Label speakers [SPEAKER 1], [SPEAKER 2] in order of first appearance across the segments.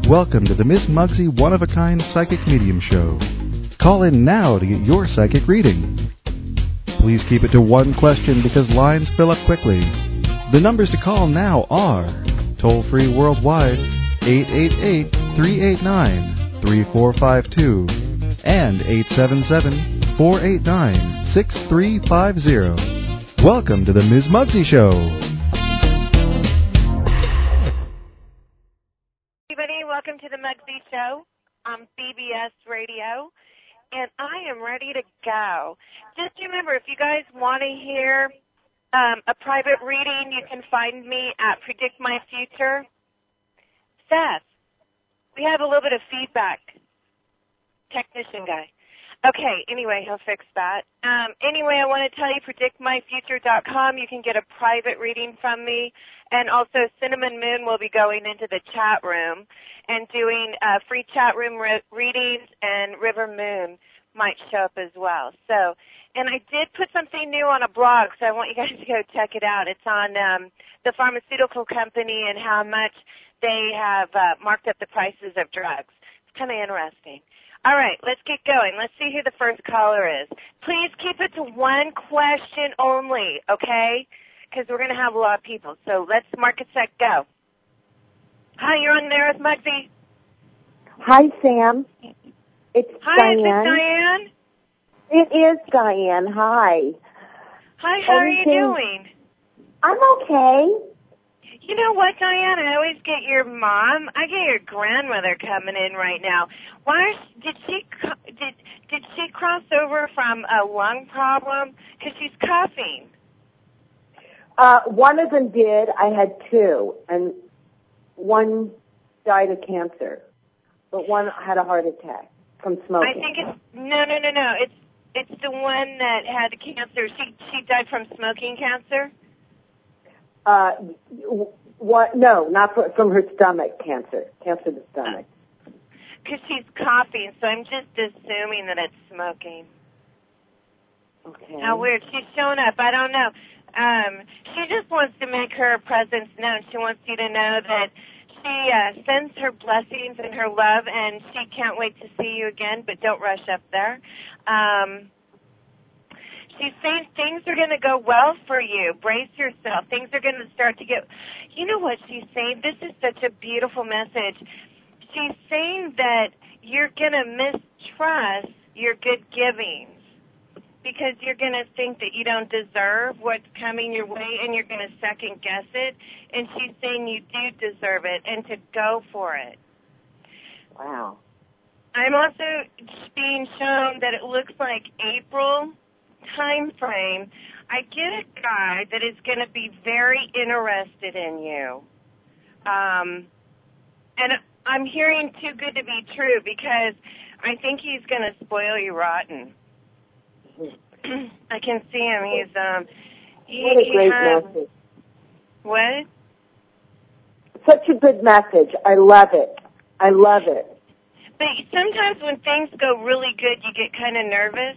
[SPEAKER 1] Welcome to the Miss Muggsy One-of-a-Kind Psychic Medium Show. Call in now to get your psychic reading. Please keep it to one question because lines fill up quickly. The numbers to call now are toll-free worldwide 888-389-3452 and 877-489-6350. Welcome to the Ms. Muggsy Show.
[SPEAKER 2] Everybody, welcome to the Muggsy Show on CBS Radio, and I am ready to go. Just remember, if you guys want to hear a private reading, you can find me at Predict My Future. Seth, we have a little bit of feedback. Technician guy. Okay, anyway, he'll fix that. Anyway, I want to tell you, PredictMyFuture.com, you can get a private reading from me. And also, Cinnamon Moon will be going into the chat room and doing free chat room readings, and River Moon might show up as well. So, and I did put something new on a blog, so I want you guys to go check it out. It's on the pharmaceutical company and how much they have marked up the prices of drugs. It's kind of interesting. All right, let's get going. Let's see who the first caller is. Please keep it to one question only, okay? Because we're going to have a lot of people. So let's mark it, set, go. Hi, you're on there with Muggsy.
[SPEAKER 3] Hi, Sam. It's
[SPEAKER 2] Hi,
[SPEAKER 3] Diane.
[SPEAKER 2] is this Diane?
[SPEAKER 3] It is Diane. Hi.
[SPEAKER 2] Hi, how are you doing?
[SPEAKER 3] I'm okay.
[SPEAKER 2] You know what, Diane? I always get your mom. I get your grandmother coming in right now. Why did she cross over from a lung problem? Because she's coughing.
[SPEAKER 3] One of them did. I had two, and one died of cancer, but one had a heart attack from smoking.
[SPEAKER 2] I think it's no. It's the one that had the cancer. She died from smoking cancer.
[SPEAKER 3] What? No, not from her stomach cancer. Cancer of the stomach.
[SPEAKER 2] Because she's coughing, so I'm just assuming that it's smoking.
[SPEAKER 3] Okay.
[SPEAKER 2] How weird. She's shown up. I don't know. She just wants to make her presence known. She wants you to know that she sends her blessings and her love, and she can't wait to see you again, but don't rush up there. She's saying things are going to go well for you. Brace yourself. Things are going to start to get... You know what she's saying? This is such a beautiful message. She's saying that you're going to mistrust your good givings because you're going to think that you don't deserve what's coming your way, and you're going to second-guess it. And she's saying you do deserve it and to go for it.
[SPEAKER 3] Wow.
[SPEAKER 2] I'm also being shown that it looks like April time frame. I get a guy that is going to be very interested in you. And I'm hearing too good to be true because I think he's going to spoil you rotten. I can see him. He's
[SPEAKER 3] what a great message.
[SPEAKER 2] What?
[SPEAKER 3] Such a good message. I love it. I love it.
[SPEAKER 2] But sometimes when things go really good, you get kind of nervous.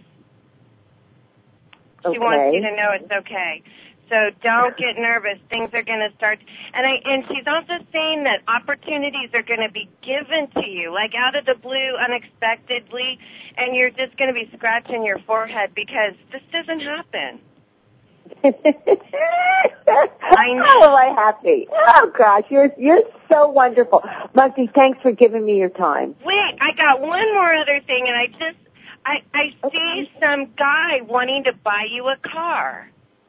[SPEAKER 2] She wants you to know it's okay. So don't get nervous. Things are going to start. And she's also saying that opportunities are going to be given to you, like out of the blue, unexpectedly, and you're just going to be scratching your forehead because this doesn't happen.
[SPEAKER 3] I know. How am I happy? Oh, gosh, you're so wonderful. Muggsy, thanks for giving me your time.
[SPEAKER 2] Wait, I got one more other thing, and I see some guy wanting to buy you a car.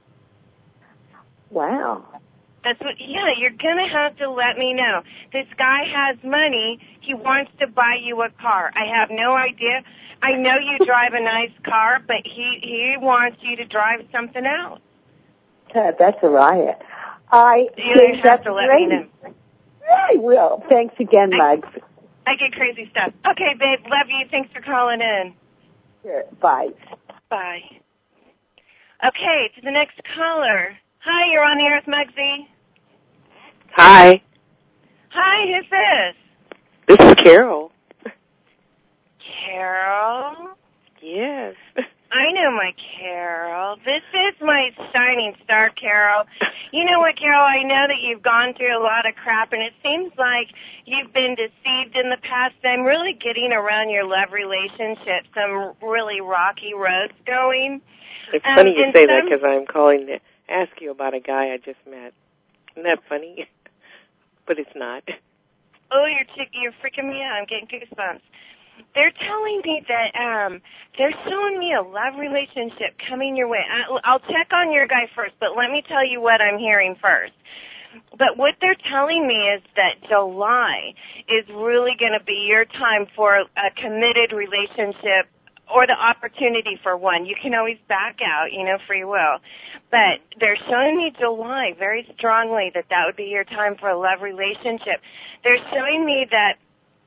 [SPEAKER 3] Wow.
[SPEAKER 2] That's what, yeah, you're going to have to let me know. This guy has money. He wants to buy you a car. I have no idea. I know you drive a nice car, but he wants you to drive something else.
[SPEAKER 3] That's a riot.
[SPEAKER 2] You have to let me know.
[SPEAKER 3] I will. Thanks again, Muggs.
[SPEAKER 2] I get crazy stuff. Okay, babe, love you. Thanks for calling in.
[SPEAKER 3] Sure. Bye.
[SPEAKER 2] Bye. Okay, to the next caller. Hi, you're on the air with Muggsy.
[SPEAKER 4] Hi.
[SPEAKER 2] Hi, who's this?
[SPEAKER 4] This is Carol.
[SPEAKER 2] Carol?
[SPEAKER 4] Yes.
[SPEAKER 2] I know Hello, my Carol. This is my shining star, Carol. You know what, Carol? I know that you've gone through a lot of crap, and it seems like you've been deceived in the past. I'm really getting around your love relationship, some really rocky roads going.
[SPEAKER 4] It's funny you say that because I'm calling to ask you about a guy I just met. Isn't that funny? But it's not.
[SPEAKER 2] Oh, you're freaking me out. I'm getting goosebumps. They're telling me that they're showing me a love relationship coming your way. I'll check on your guy first, but let me tell you what I'm hearing first. But what they're telling me is that July is really going to be your time for a committed relationship or the opportunity for one. You can always back out, free will. But they're showing me July very strongly that would be your time for a love relationship. They're showing me that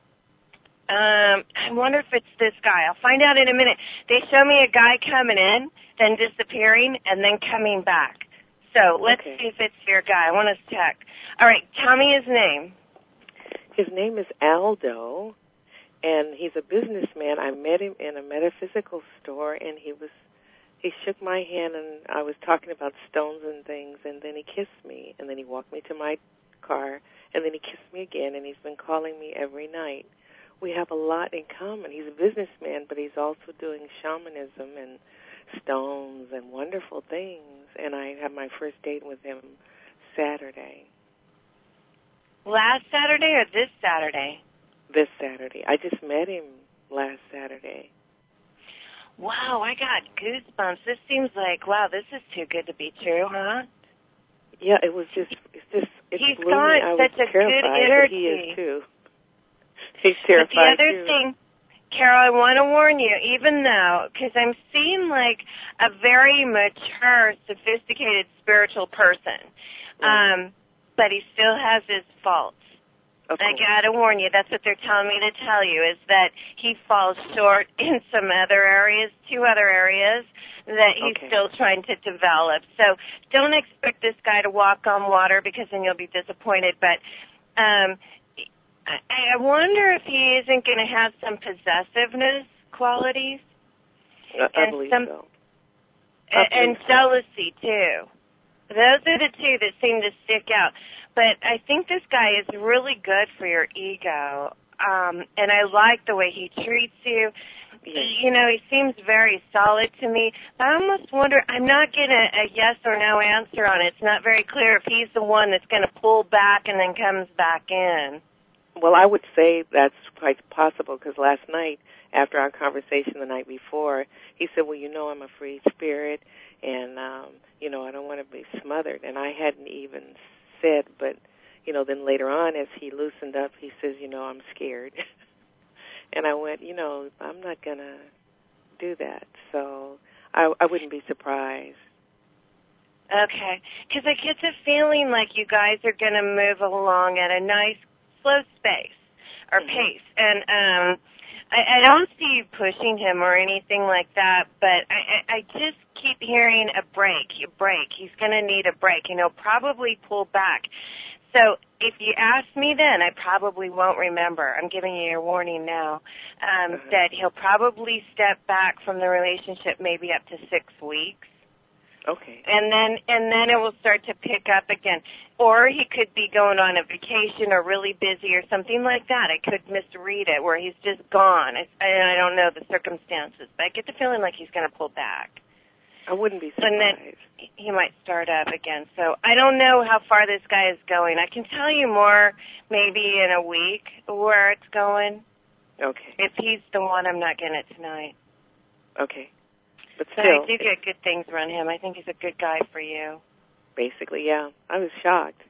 [SPEAKER 2] I wonder if it's this guy. I'll find out in a minute. They show me a guy coming in, then disappearing, and then coming back. So let's see if it's your guy. I want to check. All right, tell me his name.
[SPEAKER 4] His name is Aldo, and he's a businessman. I met him in a metaphysical store, and he shook my hand, and I was talking about stones and things, and then he kissed me, and then he walked me to my car, and then he kissed me again, and he's been calling me every night. We have a lot in common. He's a businessman, but he's also doing shamanism and stones and wonderful things. And I had my first date with him Saturday.
[SPEAKER 2] Last Saturday or this Saturday?
[SPEAKER 4] This Saturday. I just met him last Saturday.
[SPEAKER 2] Wow, I got goosebumps. This seems like, wow, this is too good to be true, huh?
[SPEAKER 4] Yeah, it
[SPEAKER 2] He's
[SPEAKER 4] blew me. I was
[SPEAKER 2] got such a
[SPEAKER 4] terrified,
[SPEAKER 2] good energy.
[SPEAKER 4] But he is too. He's terrified,
[SPEAKER 2] but the other thing, Carol, I want to warn you, even though, because I'm seeing like a very mature, sophisticated spiritual person, but he still has his faults. I got to warn you, that's what they're telling me to tell you, is that he falls short in some other areas, 2 other areas, that he's still trying to develop. So don't expect this guy to walk on water, because then you'll be disappointed. But I wonder if he isn't going to have some possessiveness qualities.
[SPEAKER 4] I believe so.
[SPEAKER 2] And jealousy, too. Those are the 2 that seem to stick out. But I think this guy is really good for your ego. And I like the way he treats you.
[SPEAKER 4] Yes.
[SPEAKER 2] He seems very solid to me. But I almost wonder, I'm not getting a yes or no answer on it. It's not very clear if he's the one that's going to pull back and then comes back in.
[SPEAKER 4] Well, I would say that's quite possible, because last night, after our conversation the night before, he said, well, I'm a free spirit, and, I don't want to be smothered. And I hadn't even said, but, then later on, as he loosened up, he says, I'm scared. And I went, I'm not going to do that. So I wouldn't be surprised.
[SPEAKER 2] Okay. Because I get the feeling like you guys are going to move along at a nice, slow space or pace. And I don't see you pushing him or anything like that, but I just keep hearing a break. He's going to need a break, and he'll probably pull back. So if you ask me then, I probably won't remember. I'm giving you your warning now, that he'll probably step back from the relationship maybe up to 6 weeks.
[SPEAKER 4] Okay.
[SPEAKER 2] And then it will start to pick up again. Or he could be going on a vacation or really busy or something like that. I could misread it, where he's just gone. I don't know the circumstances, but I get the feeling like he's going to pull back.
[SPEAKER 4] I wouldn't be surprised.
[SPEAKER 2] And then he might start up again. So I don't know how far this guy is going. I can tell you more maybe in a week where it's going.
[SPEAKER 4] Okay.
[SPEAKER 2] If he's the one, I'm not getting it tonight.
[SPEAKER 4] Okay. But
[SPEAKER 2] So
[SPEAKER 4] still,
[SPEAKER 2] I do get good things around him. I think he's a good guy for you.
[SPEAKER 4] Basically, yeah. I was shocked.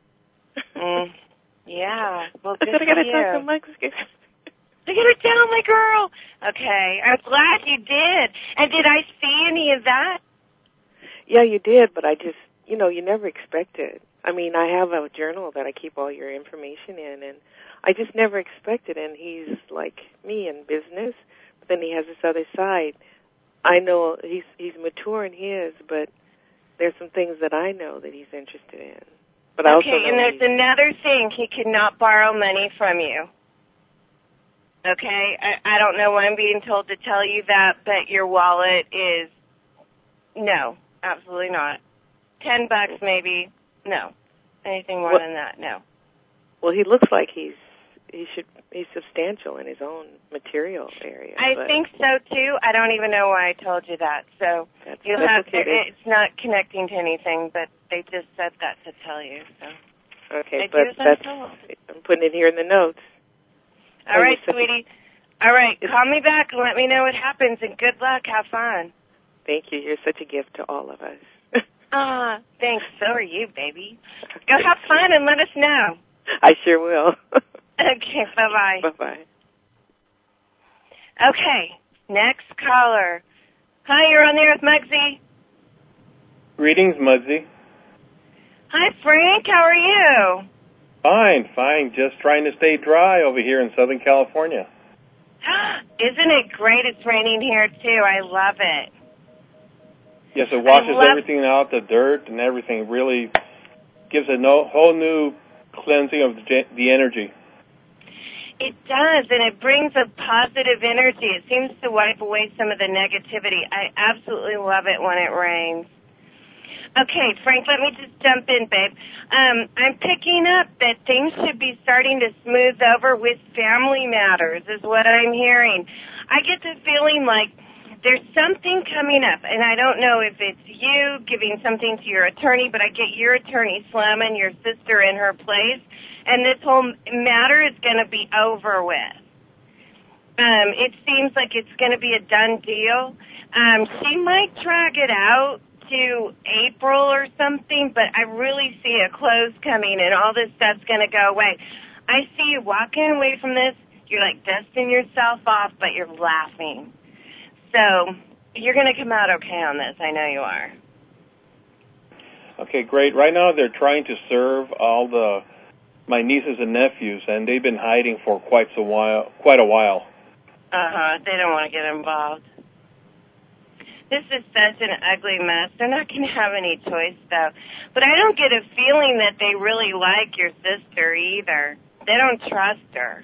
[SPEAKER 2] Yeah. Well, good
[SPEAKER 4] I got to talk to
[SPEAKER 2] Mike.
[SPEAKER 4] Mike.
[SPEAKER 2] I got her down, my girl. Okay. I'm glad you did. And did I see any of that?
[SPEAKER 4] Yeah, you did, but I just, you never expect it. I mean, I have a journal that I keep all your information in, and I just never expected. And he's like me in business, but then he has this other side. I know he's mature in his, but there's some things that I know that he's interested in. But I also know
[SPEAKER 2] and there's another thing. He could not borrow money from you. Okay? I don't know why I'm being told to tell you that, but your wallet is No, absolutely not. $10 maybe. No. Anything more than that, no.
[SPEAKER 4] Well, he looks like he's substantial in his own material area.
[SPEAKER 2] I think so too. I don't even know why I told you that. So
[SPEAKER 4] that's
[SPEAKER 2] okay. It's not connecting to anything, but they just said that to tell you. So
[SPEAKER 4] okay, but I'm putting it here in the notes.
[SPEAKER 2] All right, sweetie. All right, call me back and let me know what happens. And good luck. Have fun.
[SPEAKER 4] Thank you. You're such a gift to all of us.
[SPEAKER 2] Thanks. So are you, baby. Go have fun and let us know.
[SPEAKER 4] I sure will.
[SPEAKER 2] Okay, bye-bye.
[SPEAKER 4] Bye-bye.
[SPEAKER 2] Okay, next caller. Hi, you're on there with Muggsy.
[SPEAKER 5] Greetings, Muggsy.
[SPEAKER 2] Hi, Frank. How are you?
[SPEAKER 5] Fine. Just trying to stay dry over here in Southern California.
[SPEAKER 2] Isn't it great? It's raining here, too. I love it.
[SPEAKER 5] Yes, it washes everything out, the dirt and everything. Really gives a whole new cleansing of the energy.
[SPEAKER 2] It does, and it brings a positive energy. It seems to wipe away some of the negativity. I absolutely love it when it rains. Okay, Frank, let me just jump in, babe. I'm picking up that things should be starting to smooth over with family matters, is what I'm hearing. I get the feeling like there's something coming up, and I don't know if it's you giving something to your attorney, but I get your attorney slamming your sister in her place, and this whole matter is going to be over with. It seems like it's going to be a done deal. She might drag it out to April or something, but I really see a close coming, and all this stuff's going to go away. I see you walking away from this. You're like dusting yourself off, but you're laughing. So you're going to come out okay on this. I know you are.
[SPEAKER 5] Okay, great. Right now they're trying to serve all my nieces and nephews, and they've been hiding for quite a while.
[SPEAKER 2] They don't want to get involved. This is such an ugly mess. They're not going to have any choice, though. But I don't get a feeling that they really like your sister either. They don't trust her.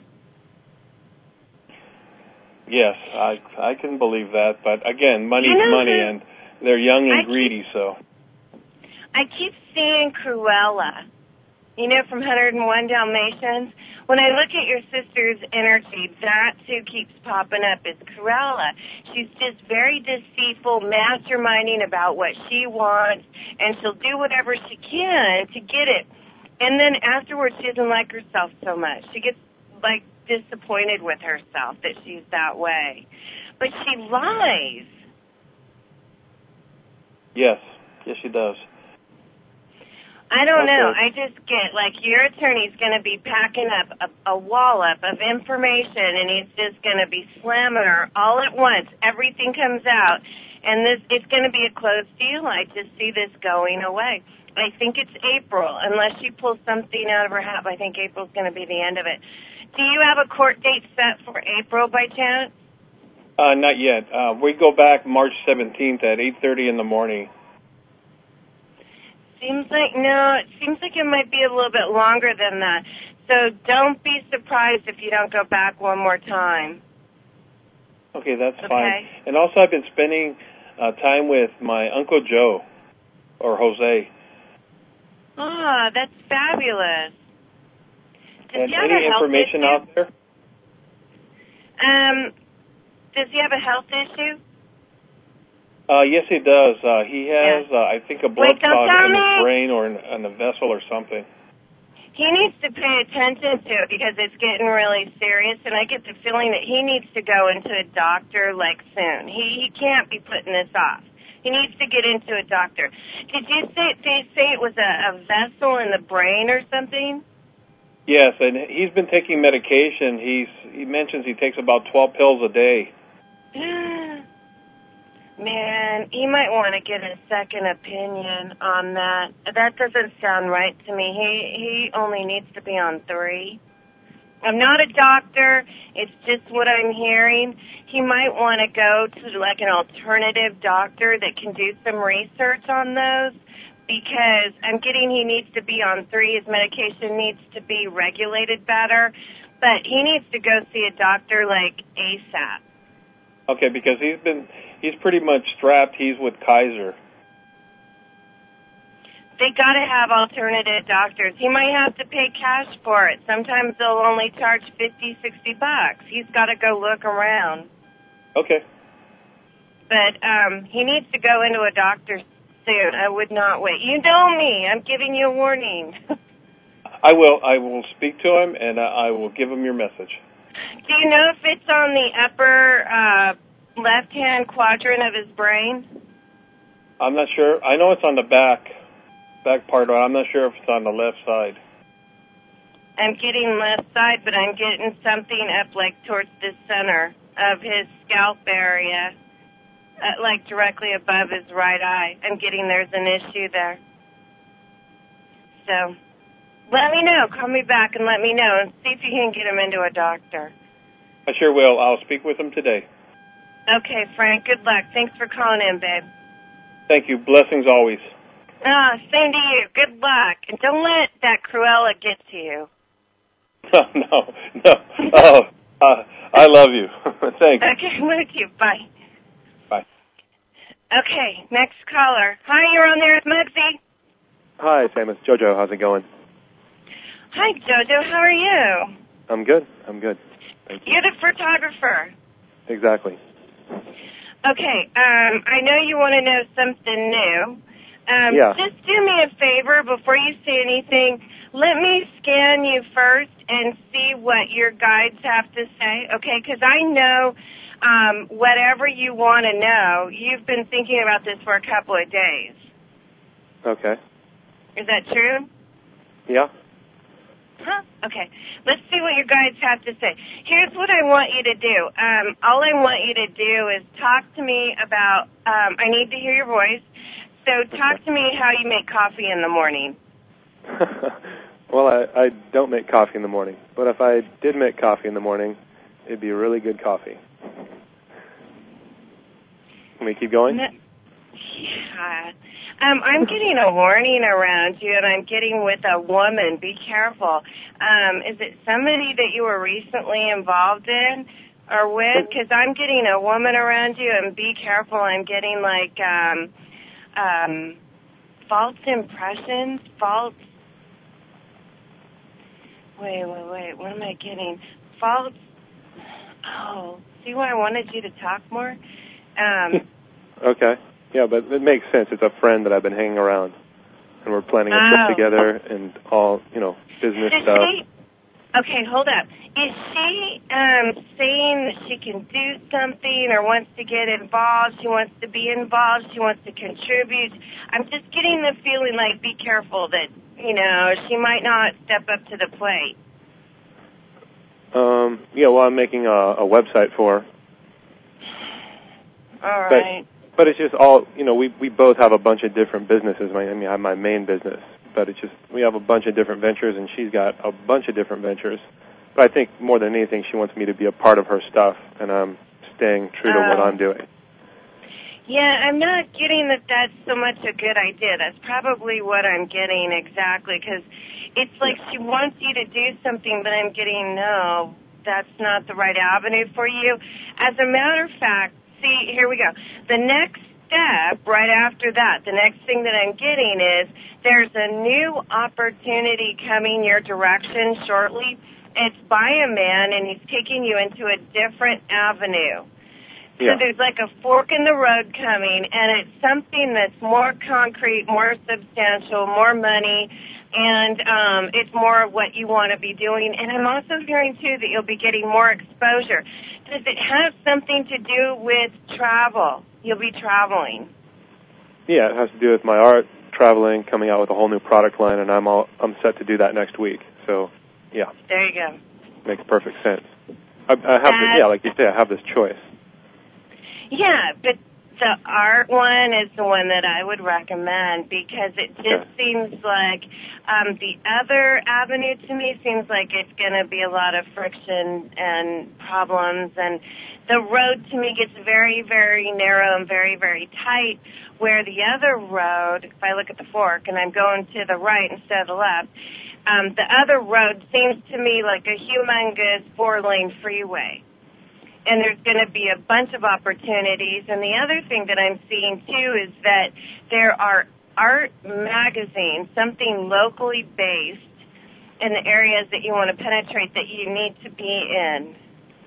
[SPEAKER 5] Yes, I can believe that. But again, money's money, and they're young and greedy, so.
[SPEAKER 2] I keep seeing Cruella, from 101 Dalmatians. When I look at your sister's energy, that's who keeps popping up is Cruella. She's just very deceitful, masterminding about what she wants, and she'll do whatever she can to get it. And then afterwards, she doesn't like herself so much. She gets, disappointed with herself that she's that way. But she lies.
[SPEAKER 5] Yes, she does.
[SPEAKER 2] I don't know. I just get, your attorney's going to be packing up a wallop of information, and he's just going to be slamming her all at once. Everything comes out, and it's going to be a closed deal. I just see this going away. I think it's April. Unless she pulls something out of her hat, I think April's going to be the end of it. Do you have a court date set for April by chance?
[SPEAKER 5] Not yet. We go back March 17th at 8:30 in the morning.
[SPEAKER 2] It seems like it might be a little bit longer than that. So don't be surprised if you don't go back one more time.
[SPEAKER 5] Okay, that's fine. And also I've been spending time with my Uncle Joe, or Jose.
[SPEAKER 2] Ah, that's fabulous.
[SPEAKER 5] And any information out there?
[SPEAKER 2] Does he have a health issue?
[SPEAKER 5] Yes, he does. He has, I think, a blood clot in his brain or in a vessel or something.
[SPEAKER 2] He needs to pay attention to it because it's getting really serious, and I get the feeling that he needs to go into a doctor, soon. He can't be putting this off. He needs to get into a doctor. Did you say it was a vessel in the brain or something?
[SPEAKER 5] Yes, and he's been taking medication. He mentions he takes about 12 pills a day.
[SPEAKER 2] Man, he might want to get a second opinion on that. That doesn't sound right to me. He only needs to be on 3. I'm not a doctor. It's just what I'm hearing. He might want to go to an alternative doctor that can do some research on those, because I'm getting he needs to be on 3. His medication needs to be regulated better, but he needs to go see a doctor ASAP.
[SPEAKER 5] Okay, because he's he's pretty much strapped. He's with Kaiser.
[SPEAKER 2] They got to have alternative doctors. He might have to pay cash for it. Sometimes they'll only charge $50, $60. He's got to go look around.
[SPEAKER 5] Okay.
[SPEAKER 2] But he needs to go into a doctor soon. I would not wait. You know me. I'm giving you a warning.
[SPEAKER 5] I will. I will speak to him, and I will give him your message.
[SPEAKER 2] Do you know if it's on the upper left-hand quadrant of his brain?
[SPEAKER 5] I'm not sure. I know it's on the back part of it. I'm not sure if it's on the left side.
[SPEAKER 2] I'm getting left side, but I'm getting something up like towards the center of his scalp area, like directly above his right eye. I'm getting there's an issue there. So let me know. Call me back and let me know and see if you can get him into a doctor.
[SPEAKER 5] I sure will. I'll speak with him today.
[SPEAKER 2] Okay, Frank. Good luck. Thanks for calling in, babe.
[SPEAKER 5] Thank you. Blessings always.
[SPEAKER 2] Same to you. Good luck. And don't let that Cruella get to you.
[SPEAKER 5] No. Oh, I love you. Thanks.
[SPEAKER 2] Okay, I'm with you. Bye.
[SPEAKER 5] Bye.
[SPEAKER 2] Okay, next caller. Hi, you're on there with Mugsy.
[SPEAKER 6] Hi, Sam. It's JoJo. How's it going?
[SPEAKER 2] Hi, JoJo. How are you?
[SPEAKER 6] I'm good. Thank you.
[SPEAKER 2] You're the photographer.
[SPEAKER 6] Exactly.
[SPEAKER 2] Okay, I know you want to know something new.
[SPEAKER 6] Yeah.
[SPEAKER 2] Just do me a favor before you say anything. Let me scan you first and see what your guides have to say, okay? Because I know whatever you want to know, you've been thinking about this for a couple of days.
[SPEAKER 6] Okay.
[SPEAKER 2] Is that true?
[SPEAKER 6] Yeah.
[SPEAKER 2] Huh? Okay. Let's see what your guides have to say. Here's what I want you to do. All I want you to do is talk to me about, I need to hear your voice. So talk to me how you make coffee in the morning.
[SPEAKER 6] Well, I don't make coffee in the morning. But if I did make coffee in the morning, it'd be really good coffee. Can we keep going?
[SPEAKER 2] Yeah. I'm getting a warning around you, and I'm getting with a woman. Be careful. Is it somebody that you were recently involved in or with? Because I'm getting a woman around you, and be careful. I'm getting, like, false impressions, Wait. What am I getting? See why I wanted you to talk more?
[SPEAKER 6] Okay. Yeah, but it makes sense. It's a friend that I've been hanging around, and we're planning a trip together and all, business stuff.
[SPEAKER 2] Okay, hold up. Is she saying that she can do something or wants to get involved? She wants to be involved. She wants to contribute. I'm just getting the feeling like be careful that, she might not step up to the plate.
[SPEAKER 6] Yeah, well, I'm making a website for her.
[SPEAKER 2] All right.
[SPEAKER 6] But it's just all, we both have a bunch of different businesses. I have my main business, but it's just we have a bunch of different ventures, and she's got a bunch of different ventures. But I think more than anything, she wants me to be a part of her stuff, and I'm staying true to what I'm doing.
[SPEAKER 2] Yeah, I'm not getting that that's so much a good idea. That's probably what I'm getting exactly, because it's like she wants you to do something, but I'm getting, no, that's not the right avenue for you. As a matter of fact, see, here we go. The next step, right after that, the next thing that I'm getting is there's a new opportunity coming your direction shortly. It's by a man, and he's taking you into a different avenue.
[SPEAKER 6] Yeah.
[SPEAKER 2] So there's like a fork in the road coming, and it's something that's more concrete, more substantial, more money, and it's more of what you want to be doing. And I'm also hearing, too, that you'll be getting more exposure. Does it have something to do with travel? You'll be traveling.
[SPEAKER 6] Yeah, it has to do with my art, traveling, coming out with a whole new product line, and I'm set to do that next week. So, yeah.
[SPEAKER 2] There you go.
[SPEAKER 6] Makes perfect sense. I have like you say, I have this choice.
[SPEAKER 2] Yeah, but the art one is the one that I would recommend because it just seems like the other avenue to me seems like it's going to be a lot of friction and problems, and the road to me gets very, very narrow and very, very tight, where the other road, if I look at the fork and I'm going to the right instead of the left, the other road seems to me like a humongous 4-lane freeway. and there's going to be a bunch of opportunities. And the other thing that I'm seeing, too, is that there are art magazines, something locally based in the areas that you want to penetrate that you need to be in.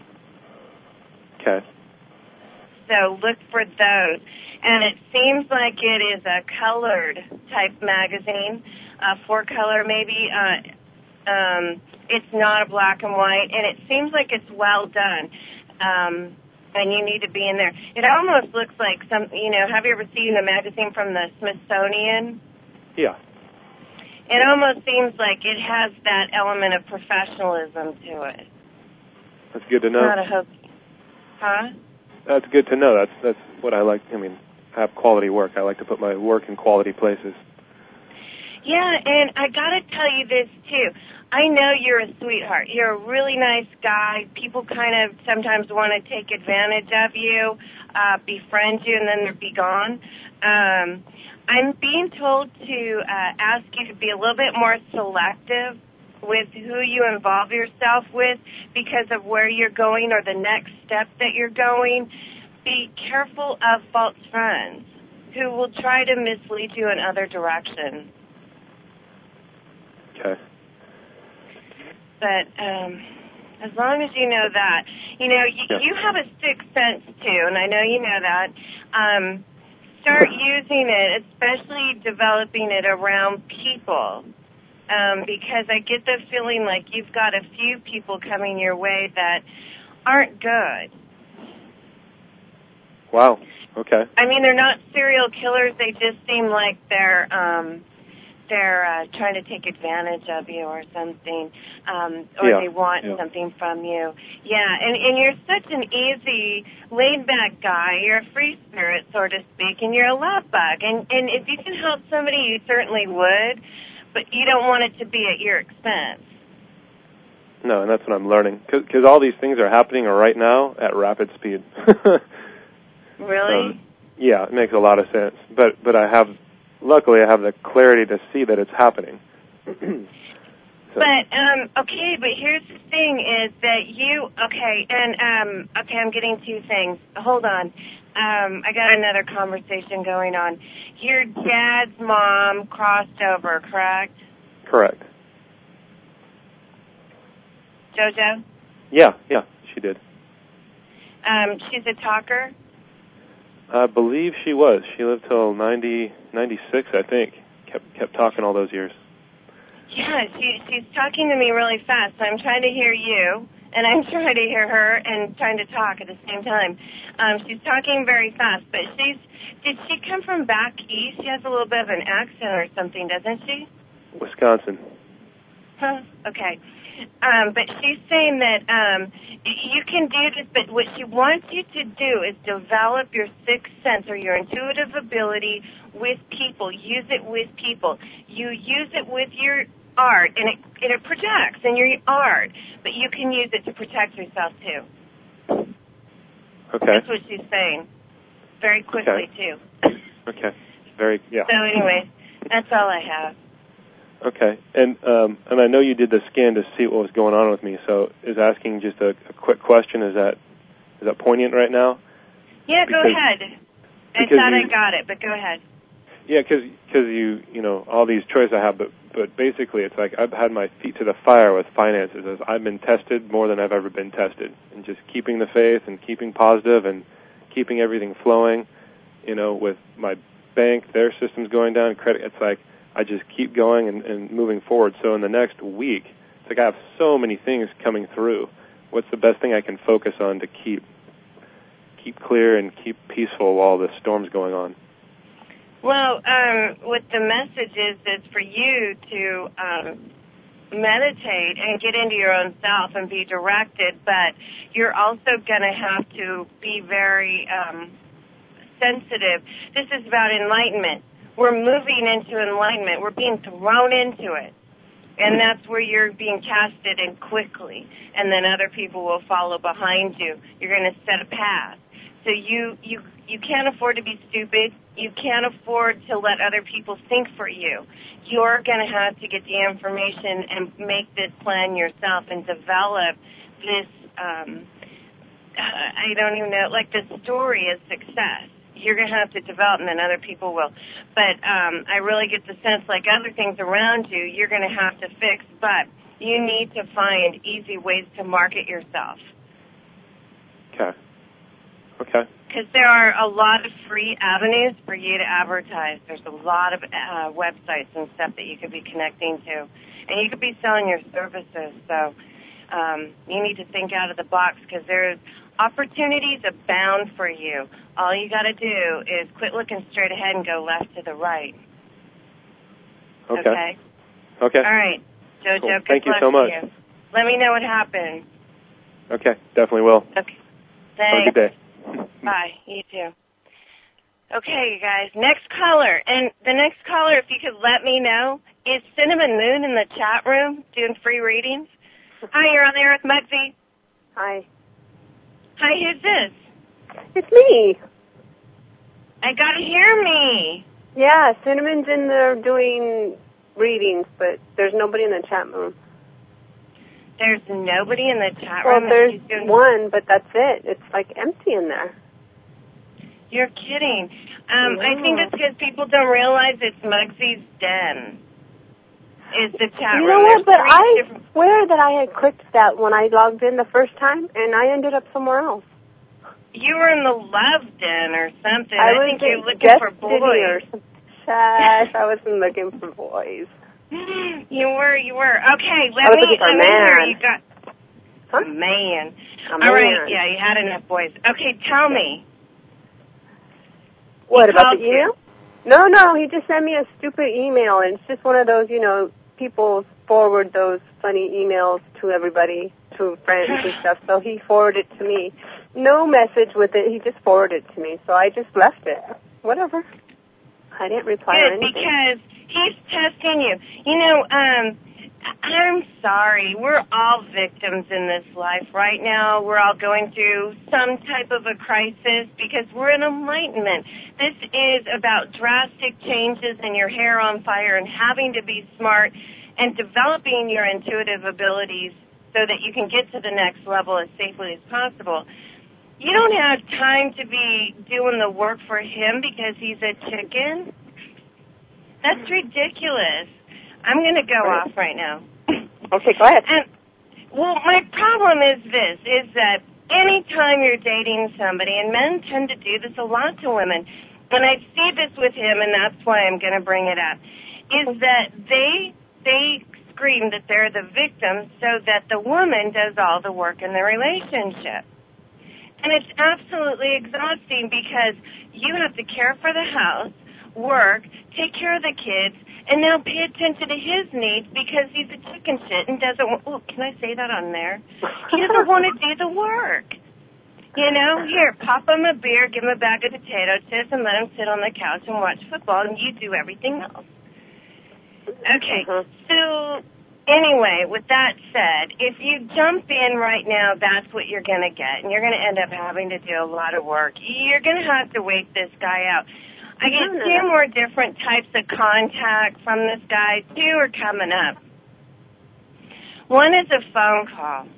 [SPEAKER 6] Okay.
[SPEAKER 2] So look for those. And it seems like it is a colored type magazine, 4-color maybe. It's not a black and white, and it seems like it's well done. And you need to be in there. It almost looks like have you ever seen a magazine from the Smithsonian?
[SPEAKER 6] Yeah.
[SPEAKER 2] It almost seems like it has that element of professionalism to it.
[SPEAKER 6] That's good to know.
[SPEAKER 2] Not a hoax. Huh?
[SPEAKER 6] That's good to know. That's what I like. I mean, I have quality work. I like to put my work in quality places.
[SPEAKER 2] Yeah, and I got to tell you this, too. I know you're a sweetheart. You're a really nice guy. People kind of sometimes want to take advantage of you, befriend you, and then they're be gone. I'm being told to ask you to be a little bit more selective with who you involve yourself with because of where you're going or the next step that you're going. Be careful of false friends who will try to mislead you in other directions.
[SPEAKER 6] Okay.
[SPEAKER 2] But as long as you know that, you have a sixth sense too, and I know you know that. Start using it, especially developing it around people, because I get the feeling like you've got a few people coming your way that aren't good.
[SPEAKER 6] Wow. Okay.
[SPEAKER 2] I mean, they're not serial killers. They just seem like they're trying to take advantage of you or something, or they want something from you. Yeah, and you're such an easy, laid-back guy. You're a free spirit, so to speak, and you're a love bug. And if you can help somebody, you certainly would, but you don't want it to be at your expense.
[SPEAKER 6] No, and that's what I'm learning. Because all these things are happening right now at rapid speed.
[SPEAKER 2] Really?
[SPEAKER 6] Yeah, it makes a lot of sense. But luckily I have the clarity to see that it's happening.
[SPEAKER 2] But here's the thing is that I'm getting two things. Hold on. I got another conversation going on. Your dad's mom crossed over, correct?
[SPEAKER 6] Correct.
[SPEAKER 2] JoJo?
[SPEAKER 6] Yeah, she did.
[SPEAKER 2] She's a talker?
[SPEAKER 6] I believe she was. She lived till 96, I think. Kept talking all those years.
[SPEAKER 2] Yeah, she's talking to me really fast. So I'm trying to hear you, and I'm trying to hear her, and trying to talk at the same time. She's talking very fast, but did she come from back east? She has a little bit of an accent or something, doesn't she?
[SPEAKER 6] Wisconsin.
[SPEAKER 2] Huh? Okay. But she's saying that you can do this, but what she wants you to do is develop your sixth sense or your intuitive ability with people. Use it with people. You use it with your art, and it projects in your art, but you can use it to protect yourself, too.
[SPEAKER 6] Okay.
[SPEAKER 2] That's what she's saying. Very quickly, too.
[SPEAKER 6] Okay.
[SPEAKER 2] So anyway, that's all I have.
[SPEAKER 6] Okay, and I know you did the scan to see what was going on with me. So, is asking just a quick question is that poignant right now?
[SPEAKER 2] Yeah, go ahead. I thought I got it, but go ahead.
[SPEAKER 6] Yeah, because you all these choices I have, but basically it's like I've had my feet to the fire with finances. As I've been tested more than I've ever been tested, and just keeping the faith and keeping positive and keeping everything flowing. With my bank, their system's going down, credit. It's like I just keep going and moving forward. So in the next week, it's like I have so many things coming through. What's the best thing I can focus on to keep clear and keep peaceful while the storm's going on?
[SPEAKER 2] Well, what the message is for you to meditate and get into your own self and be directed, but you're also going to have to be very sensitive. This is about enlightenment. We're moving into enlightenment. We're being thrown into it. And that's where you're being casted in quickly. And then other people will follow behind you. You're going to set a path. So you can't afford to be stupid. You can't afford to let other people think for you. You're going to have to get the information and make this plan yourself and develop this I don't even know, like the story of success. You're going to have to develop, and then other people will. But I really get the sense, like other things around you, you're going to have to fix, but you need to find easy ways to market yourself.
[SPEAKER 6] Okay. Okay.
[SPEAKER 2] Because there are a lot of free avenues for you to advertise. There's a lot of websites and stuff that you could be connecting to. And you could be selling your services. So you need to think out of the box because there's opportunities abound for you. All you got to do is quit looking straight ahead and go left to the right.
[SPEAKER 6] Okay. Okay.
[SPEAKER 2] All right. JoJo,
[SPEAKER 6] cool.
[SPEAKER 2] good
[SPEAKER 6] Thank you
[SPEAKER 2] luck
[SPEAKER 6] so much.
[SPEAKER 2] to you. Let me know what happens.
[SPEAKER 6] Okay, definitely will.
[SPEAKER 2] Okay. Thanks.
[SPEAKER 6] Have a good day.
[SPEAKER 2] Bye. You too. Okay, you guys. Next caller. And the next caller, if you could let me know, is Cinnamon Moon in the chat room doing free readings. Hi, you're on there with Mugsy.
[SPEAKER 7] Hi.
[SPEAKER 2] Hi, who's this?
[SPEAKER 7] It's me.
[SPEAKER 2] I gotta hear me.
[SPEAKER 7] Yeah, Cinnamon's in there doing readings, but there's nobody in the chat room.
[SPEAKER 2] There's nobody in the chat
[SPEAKER 7] Well,
[SPEAKER 2] room?
[SPEAKER 7] there's one, but that's it. It's like empty in there.
[SPEAKER 2] You're kidding. I think it's because people don't realize it's Mugsy's Den. Is the chat room.
[SPEAKER 7] You know what, but I swear that I had clicked that when I logged in the first time, and I ended up somewhere else.
[SPEAKER 2] You were in the Love Den or something.
[SPEAKER 7] I
[SPEAKER 2] think you're looking for boys.
[SPEAKER 7] Or Shush, I wasn't looking for boys.
[SPEAKER 2] You were. Okay, let me hear. You got
[SPEAKER 7] a
[SPEAKER 2] man.
[SPEAKER 7] All
[SPEAKER 2] right, yeah, you had enough boys. Okay, tell me.
[SPEAKER 7] What, about the email? No, he just sent me a stupid email, and it's just one of those, people forward those funny emails to everybody, to friends and stuff, so he forwarded it to me. No message with it, he just forwarded it to me, so I just left it. Whatever. I didn't reply or anything.
[SPEAKER 2] Because he's testing you. I'm sorry. We're all victims in this life right now. We're all going through some type of a crisis because we're in enlightenment. This is about drastic changes in your hair on fire and having to be smart and developing your intuitive abilities so that you can get to the next level as safely as possible. You don't have time to be doing the work for him because he's a chicken. That's ridiculous. I'm going to go off right now.
[SPEAKER 7] Okay, go ahead.
[SPEAKER 2] My problem is this, is that anytime you're dating somebody, and men tend to do this a lot to women, and I see this with him, and that's why I'm going to bring it up, is that they scream that they're the victim so that the woman does all the work in the relationship. And it's absolutely exhausting because you have to care for the house, work, take care of the kids, and now pay attention to his needs because he's a chicken shit and doesn't want... Oh, can I say that on there? He doesn't want to do the work. Here, pop him a beer, give him a bag of potato chips, and let him sit on the couch and watch football, and you do everything else. Okay, so... Anyway, with that said, if you jump in right now, that's what you're going to get, and you're going to end up having to do a lot of work. You're going to have to wait this guy out. I get two more different types of contact from this guy. Two are coming up. One is a phone call.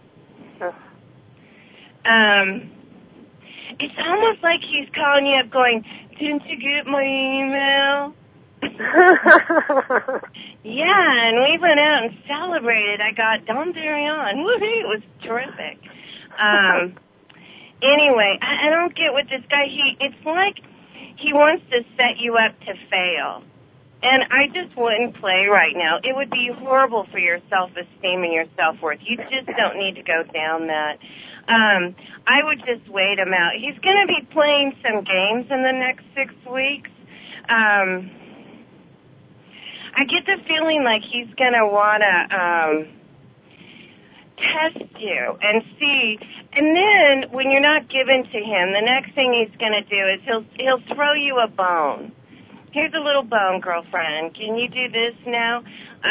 [SPEAKER 2] It's almost like he's calling you up going, didn't you get my email? Yeah, and we went out and celebrated. I got Dom Perignon. Woohoo! It was terrific. Anyway, I don't get what this guy, it's like he wants to set you up to fail. And I just wouldn't play right now. It would be horrible for your self-esteem and your self-worth. You just don't need to go down that. I would just wait him out. He's going to be playing some games in the next 6 weeks. I get the feeling like he's going to want to test you and see. And then when you're not given to him, the next thing he's going to do is he'll throw you a bone. Here's a little bone, girlfriend. Can you do this now?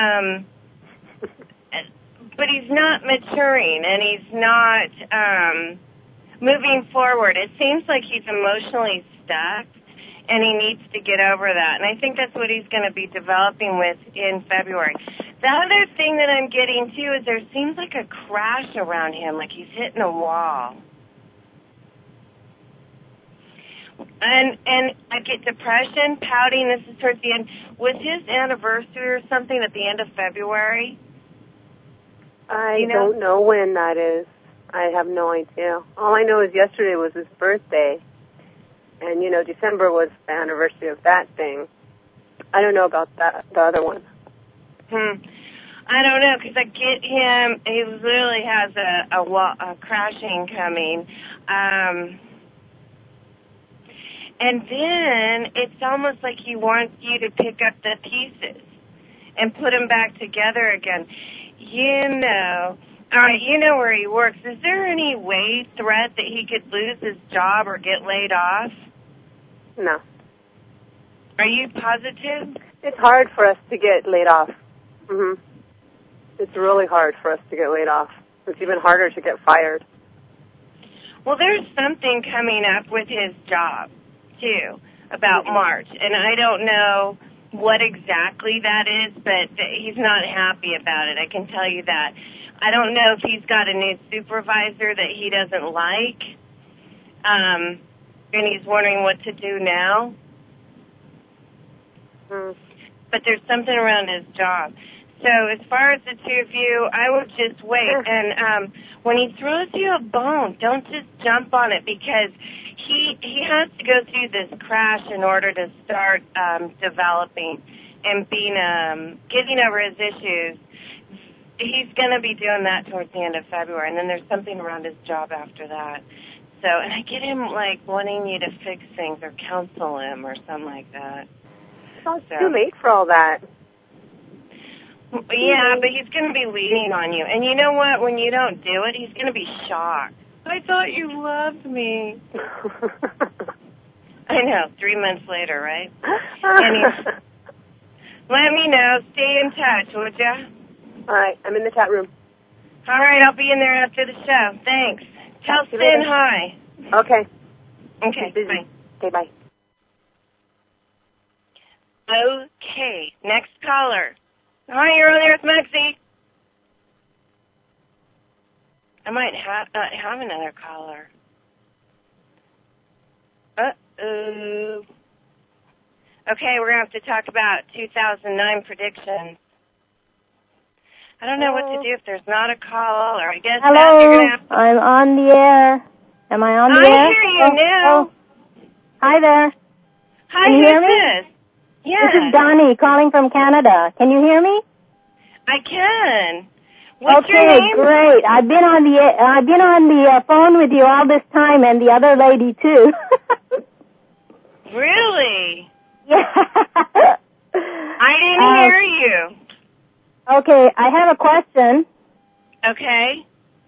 [SPEAKER 2] But he's not maturing, and he's not moving forward. It seems like he's emotionally stuck, and he needs to get over that. And I think that's what he's going to be developing with in February. The other thing that I'm getting, too, is there seems like a crash around him, like he's hitting a wall. And I get depression, pouting. This is towards the end. Was his anniversary or something at the end of February?
[SPEAKER 7] I don't know when that is. I have no idea. All I know is yesterday was his birthday. And, December was the anniversary of that thing. I don't know about the other one.
[SPEAKER 2] I don't know, because I get him, he literally has a crashing coming. And then it's almost like he wants you to pick up the pieces and put them back together again. All right, you know where he works. Is there any threat that he could lose his job or get laid off?
[SPEAKER 7] No.
[SPEAKER 2] Are you positive?
[SPEAKER 7] It's hard for us to get laid off. Mm-hmm. It's really hard for us to get laid off. It's even harder to get fired.
[SPEAKER 2] Well, there's something coming up with his job, too, about March. And I don't know what exactly that is, but he's not happy about it. I can tell you that. I don't know if he's got a new supervisor that he doesn't like, and he's wondering what to do now. But there's something around his job. So as far as the two of you, I would just wait. And when he throws you a bone, don't just jump on it, because he has to go through this crash in order to start developing and getting over his issues. He's going to be doing that towards the end of February, and then there's something around his job after that. So, and I get him, wanting you to fix things or counsel him or something like that.
[SPEAKER 7] Oh, it's too late for all that.
[SPEAKER 2] Yeah, but he's going to be leaning on you. And you know what? When you don't do it, he's going to be shocked. I thought you loved me. I know, 3 months later, right? Let me know. Stay in touch, would ya?
[SPEAKER 7] All right, I'm in the chat room.
[SPEAKER 2] All right, I'll be in there after the show. Thanks. Tell Sin hi.
[SPEAKER 7] Okay.
[SPEAKER 2] Okay, bye.
[SPEAKER 7] Okay, bye.
[SPEAKER 2] Okay, next caller. Hi, you're on there with Mugsy. I might not have another caller. Uh-oh. Okay, we're going to have to talk about 2009 predictions. I don't know what to do if there's not a caller. I guess
[SPEAKER 8] Hello,
[SPEAKER 2] you're gonna have to...
[SPEAKER 8] I'm on the air. Am I on the air?
[SPEAKER 2] I hear you now.
[SPEAKER 8] Hi there.
[SPEAKER 2] Hi,
[SPEAKER 8] can you hear me?
[SPEAKER 2] This? Yes.
[SPEAKER 8] This is Donnie calling from Canada. Can you hear me?
[SPEAKER 2] I can. What's your name?
[SPEAKER 8] Great. I've been on the phone with you all this time, and the other lady too.
[SPEAKER 2] Really?
[SPEAKER 8] Yeah.
[SPEAKER 2] I didn't hear you.
[SPEAKER 8] Okay, I have a question.
[SPEAKER 2] Okay.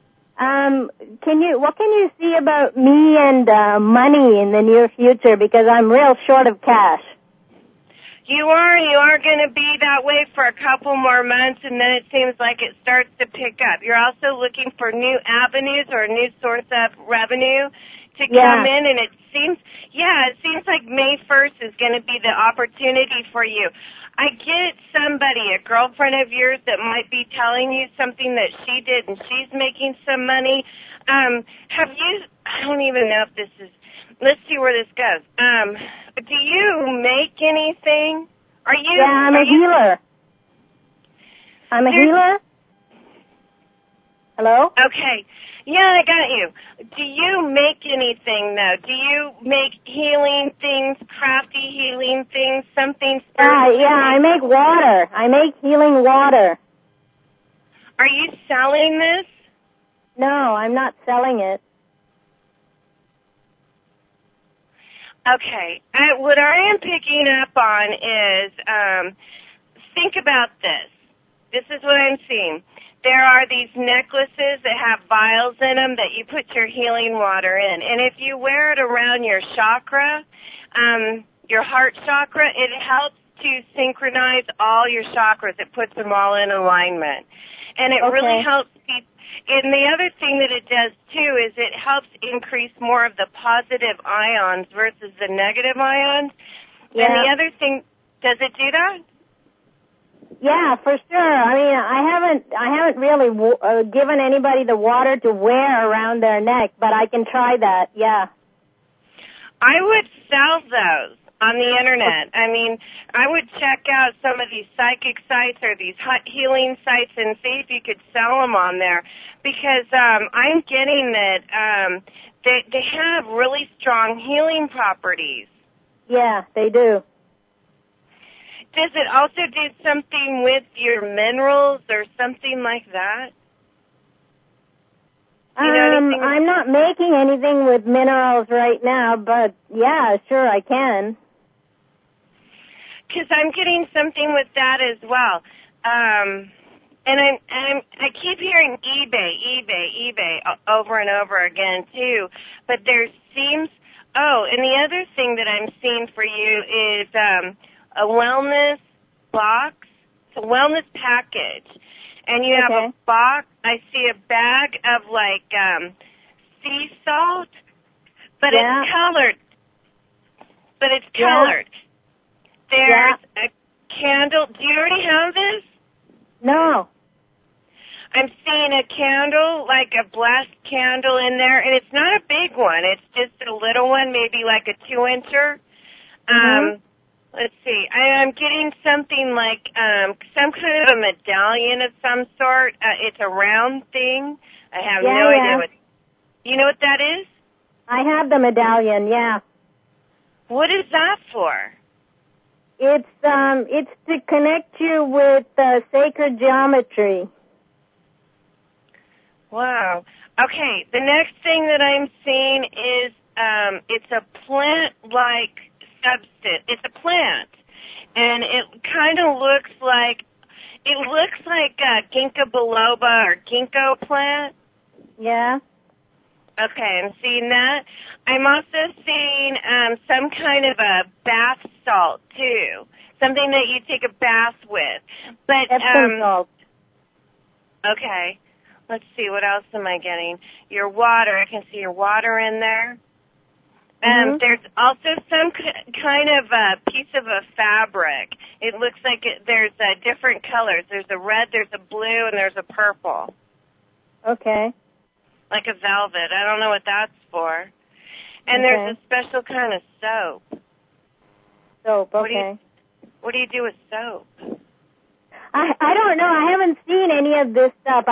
[SPEAKER 8] What can you see about me and money in the near future? Because I'm real short of cash.
[SPEAKER 2] You are going to be that way for a couple more months, and then it seems like it starts to pick up. You're also looking for new avenues or a new source of revenue to come in, and it seems like May 1st is going to be the opportunity for you. I get somebody, a girlfriend of yours, that might be telling you something that she did, and she's making some money. I don't even know if this is, let's see where this goes. Do you make anything?
[SPEAKER 8] I'm a healer. I'm a healer. Hello?
[SPEAKER 2] Okay. Yeah, I got you. Do you make anything, though? Do you make healing things, crafty healing things, something spiritual?
[SPEAKER 8] Yeah, I make water. I make healing water.
[SPEAKER 2] Are you selling this?
[SPEAKER 8] No, I'm not selling it.
[SPEAKER 2] Okay. What I am picking up on is, think about this. This is what I'm seeing. There are these necklaces that have vials in them that you put your healing water in. And if you wear it around your chakra, your heart chakra, it helps to synchronize all your chakras. It puts them all in alignment. And it really helps people. And the other thing that it does, too, is it helps increase more of the positive ions versus the negative ions. Yeah. And the other thing, does it do that?
[SPEAKER 8] Yeah, for sure. I mean, I haven't really given anybody the water to wear around their neck, but I can try that. Yeah.
[SPEAKER 2] I would sell those on the internet. I mean, I would check out some of these psychic sites or these healing sites and see if you could sell them on there, because I'm getting that they have really strong healing properties.
[SPEAKER 8] Yeah, they do.
[SPEAKER 2] Does it also do something with your minerals or something like that?
[SPEAKER 8] I'm not making anything with minerals right now, but yeah, sure I can.
[SPEAKER 2] Because I'm getting something with that as well. And I keep hearing eBay over and over again too. But there seems, and the other thing that I'm seeing for you is a wellness box, it's a wellness package. And you have a box, I see a bag of like sea salt, but it's colored. There's a candle. Do you already have this?
[SPEAKER 8] No.
[SPEAKER 2] I'm seeing a candle, like a blessed candle in there, and it's not a big one. It's just a little one, maybe like a 2-incher. Let's see. I'm getting something like some kind of a medallion of some sort. It's a round thing. I have no idea what. You know what that is?
[SPEAKER 8] I have the medallion. Yeah.
[SPEAKER 2] What is that for?
[SPEAKER 8] It's to connect you with sacred geometry.
[SPEAKER 2] Wow. Okay. The next thing that I'm seeing is it's a plant-like substance. It's a plant, and it kind of looks like a ginkgo biloba or ginkgo plant.
[SPEAKER 8] Yeah.
[SPEAKER 2] Okay, I'm seeing that. I'm also seeing some kind of a bath salt too, something that you take a bath with. But
[SPEAKER 8] Epsom salt.
[SPEAKER 2] Okay, let's see. What else am I getting? Your water. I can see your water in there. There's also some kind of a piece of a fabric. It looks like there's different colors. There's a red, there's a blue, and there's a purple.
[SPEAKER 8] Okay.
[SPEAKER 2] Like a velvet. I don't know what that's for. And there's a special kind of soap.
[SPEAKER 8] Soap, okay.
[SPEAKER 2] What do you do with soap?
[SPEAKER 8] I don't know. I haven't seen any of this stuff.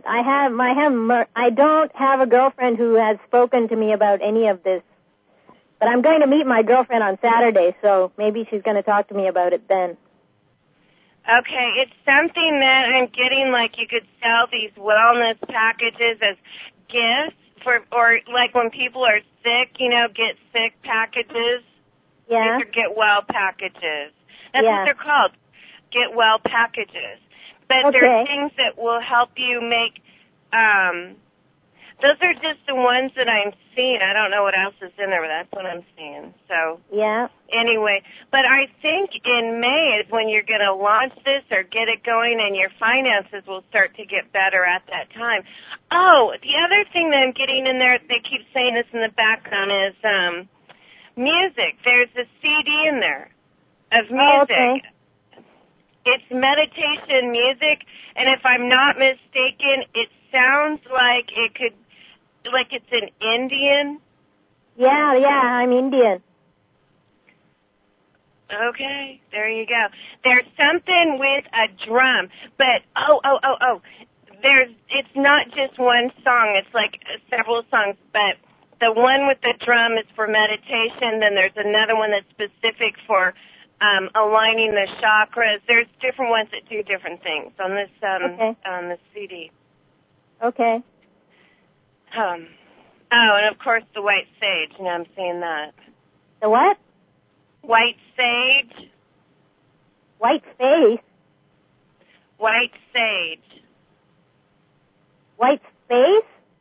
[SPEAKER 8] I don't have a girlfriend who has spoken to me about any of this. But I'm going to meet my girlfriend on Saturday, so maybe she's going to talk to me about it then.
[SPEAKER 2] Okay, it's something that I'm getting, like you could sell these wellness packages as gifts or like when people are sick, get sick packages.
[SPEAKER 8] Yeah.
[SPEAKER 2] These are get well packages. That's what they're called, get well packages. But there's things that will help you make, those are just the ones that I'm seeing. I don't know what else is in there, but that's what I'm seeing. So anyway, but I think in May is when you're going to launch this or get it going, and your finances will start to get better at that time. Oh, the other thing that I'm getting in there, they keep saying this in the background, is music. There's a CD in there of music. It's meditation music, and if I'm not mistaken, it sounds like it could. Like it's an Indian?
[SPEAKER 8] Yeah, I'm Indian.
[SPEAKER 2] Okay, there you go. There's something with a drum, but it's not just one song, it's like several songs, but the one with the drum is for meditation, then there's another one that's specific for aligning the chakras. There's different ones that do different things on this on this CD.
[SPEAKER 8] Okay.
[SPEAKER 2] And of course the white sage. I'm seeing that.
[SPEAKER 8] The what?
[SPEAKER 2] White sage.
[SPEAKER 8] White face?
[SPEAKER 2] White sage.
[SPEAKER 8] White space?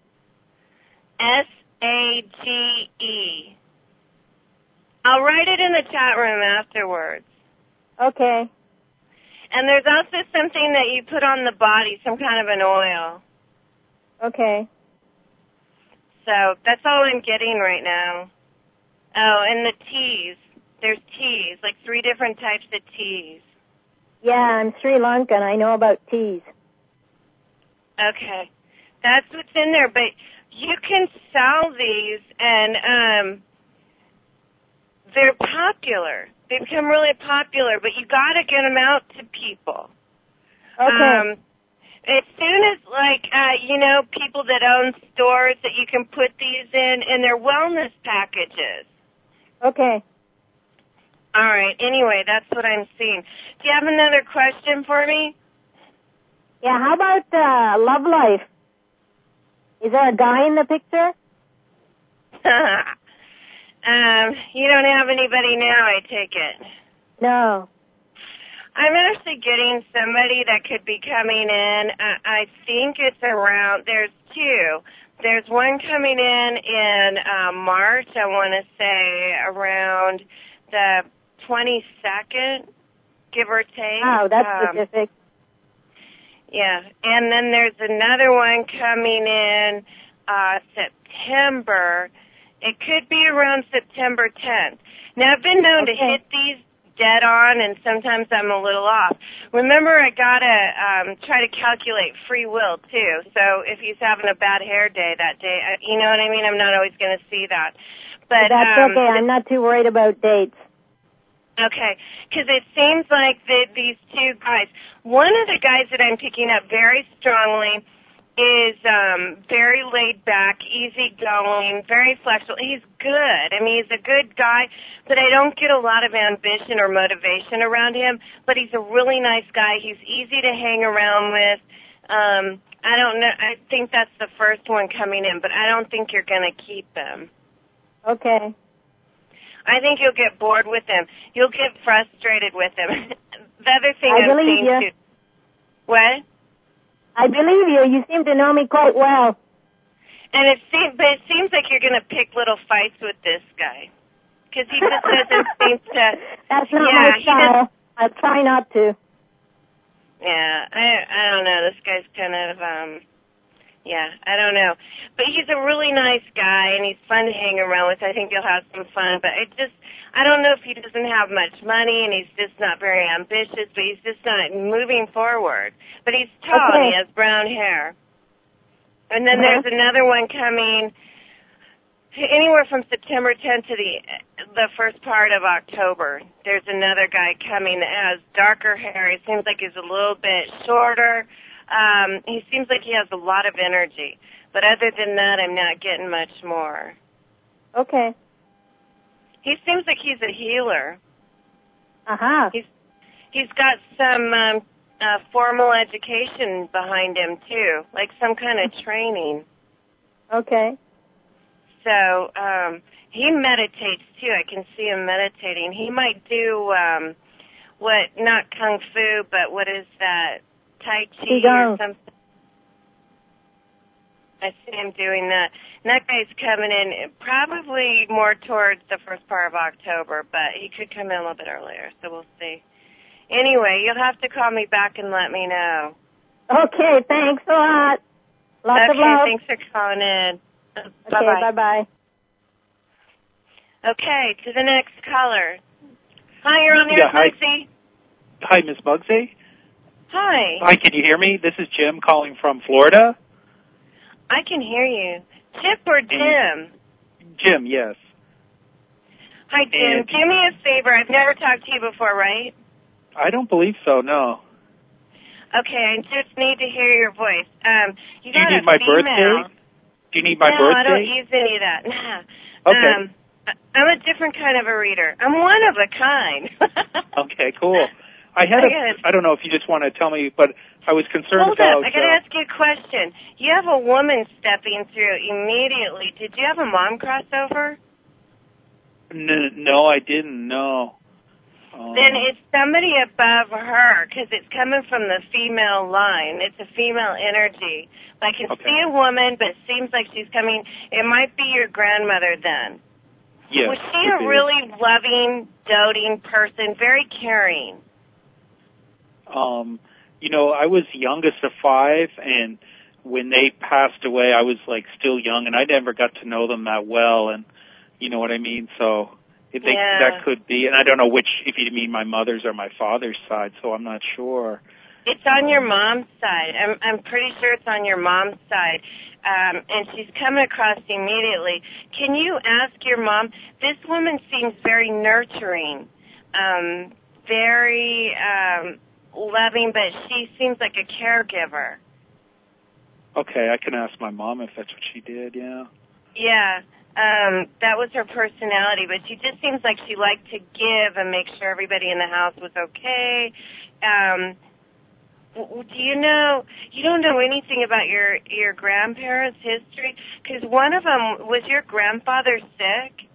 [SPEAKER 2] SAGE. I'll write it in the chat room afterwards.
[SPEAKER 8] Okay.
[SPEAKER 2] And there's also something that you put on the body, some kind of an oil.
[SPEAKER 8] Okay.
[SPEAKER 2] So that's all I'm getting right now. Oh, and the teas. There's teas, like 3 different types of teas.
[SPEAKER 8] Yeah, I'm Sri Lankan. I know about teas.
[SPEAKER 2] Okay. That's what's in there, but you can sell these, and they're popular. They become really popular, but you got to get them out to people.
[SPEAKER 8] Okay.
[SPEAKER 2] As soon as, like, people that own stores that you can put these in their wellness packages.
[SPEAKER 8] Okay.
[SPEAKER 2] All right. Anyway, that's what I'm seeing. Do you have another question for me?
[SPEAKER 8] Yeah, how about love life? Is there a guy in the picture?
[SPEAKER 2] You don't have anybody now, I take it.
[SPEAKER 8] No.
[SPEAKER 2] I'm actually getting somebody that could be coming in. I think it's around, there's two. There's one coming in March, I want to say around the 22nd, give or take.
[SPEAKER 8] Wow, that's specific.
[SPEAKER 2] Yeah, and then there's another one coming in September. It could be around September 10th. Now, I've been known to hit these dead on, and sometimes I'm a little off. Remember, I got to try to calculate free will, too. So if he's having a bad hair day that day, you know what I mean? I'm not always going to see that. But
[SPEAKER 8] that's okay. I'm not too worried about dates.
[SPEAKER 2] Okay, because it seems like these two guys, one of the guys that I'm picking up very strongly is very laid back, easygoing, very flexible. He's good. I mean, he's a good guy, but I don't get a lot of ambition or motivation around him. But he's a really nice guy. He's easy to hang around with. I don't know. I think that's the first one coming in, but I don't think you're going to keep him.
[SPEAKER 8] Okay.
[SPEAKER 2] I think you'll get bored with him. You'll get frustrated with him. The other thing I'm seeing too. What?
[SPEAKER 8] I believe you. You seem to know me quite well.
[SPEAKER 2] And it seems like you're going to pick little fights with this guy, because he just doesn't seem to.
[SPEAKER 8] That's not my style. I'll try not to.
[SPEAKER 2] Yeah, I don't know. This guy's kind of I don't know. But he's a really nice guy, and he's fun to hang around with. I think you'll have some fun. But I don't know if he doesn't have much money, and he's just not very ambitious, but he's just not moving forward. But he's tall, and he has brown hair. And then there's another one coming anywhere from September 10th to the first part of October. There's another guy coming that has darker hair. He seems like he's a little bit shorter. He seems like he has a lot of energy. But other than that, I'm not getting much more.
[SPEAKER 8] Okay.
[SPEAKER 2] He seems like he's a healer.
[SPEAKER 8] Uh-huh.
[SPEAKER 2] He's got some formal education behind him, too, like some kind of training.
[SPEAKER 8] Okay.
[SPEAKER 2] So he meditates, too. I can see him meditating. He might do not Kung Fu, but what is that? Tai Chi or something. I see him doing that. And that guy's coming in probably more towards the first part of October, but he could come in a little bit earlier, so we'll see. Anyway, you'll have to call me back and let me know.
[SPEAKER 8] Okay, thanks a lot. Lots of love.
[SPEAKER 2] Okay, thanks for calling in.
[SPEAKER 8] Okay, bye-bye.
[SPEAKER 2] Okay, to the next caller. Hi, you're on the air, Bugsy.
[SPEAKER 9] Hi, Miss Bugsy.
[SPEAKER 2] Hi.
[SPEAKER 9] Hi, can you hear me? This is Jim calling from Florida.
[SPEAKER 2] I can hear you. Chip or Jim?
[SPEAKER 9] Jim, yes.
[SPEAKER 2] Hi, Jim. Do me a favor. I've never talked to you before, right?
[SPEAKER 9] I don't believe so, no.
[SPEAKER 2] Okay, I just need to hear your voice.
[SPEAKER 9] Do you need my birthday? Do you need my birthday?
[SPEAKER 2] No, I don't use any of that. No.
[SPEAKER 9] Okay.
[SPEAKER 2] I'm a different kind of a reader. I'm one of a kind.
[SPEAKER 9] Okay, cool. I don't know if you just want to tell me, but I was concerned
[SPEAKER 2] Hold
[SPEAKER 9] about...
[SPEAKER 2] up, I got to ask you a question. You have a woman stepping through immediately. Did you have a mom crossover?
[SPEAKER 9] No, I didn't, no.
[SPEAKER 2] Then it's somebody above her, because it's coming from the female line. It's a female energy. I can see a woman, but it seems like she's coming. It might be your grandmother then.
[SPEAKER 9] Yes.
[SPEAKER 2] Was she a really loving, doting person, very caring?
[SPEAKER 9] I was youngest of 5, and when they passed away, I was still young, and I never got to know them that well, and you know what I mean? So that could be, and I don't know which, if you mean my mother's or my father's side, so I'm not sure.
[SPEAKER 2] It's on your mom's side. I'm pretty sure it's on your mom's side. And she's coming across immediately. Can you ask your mom? This woman seems very nurturing, very loving, but she seems like a caregiver.
[SPEAKER 9] Okay, I can ask my mom if that's what she did, yeah.
[SPEAKER 2] Yeah, that was her personality, but she just seems like she liked to give and make sure everybody in the house was okay. Do you don't know anything about your grandparents' history? Because one of them, was your grandfather sick?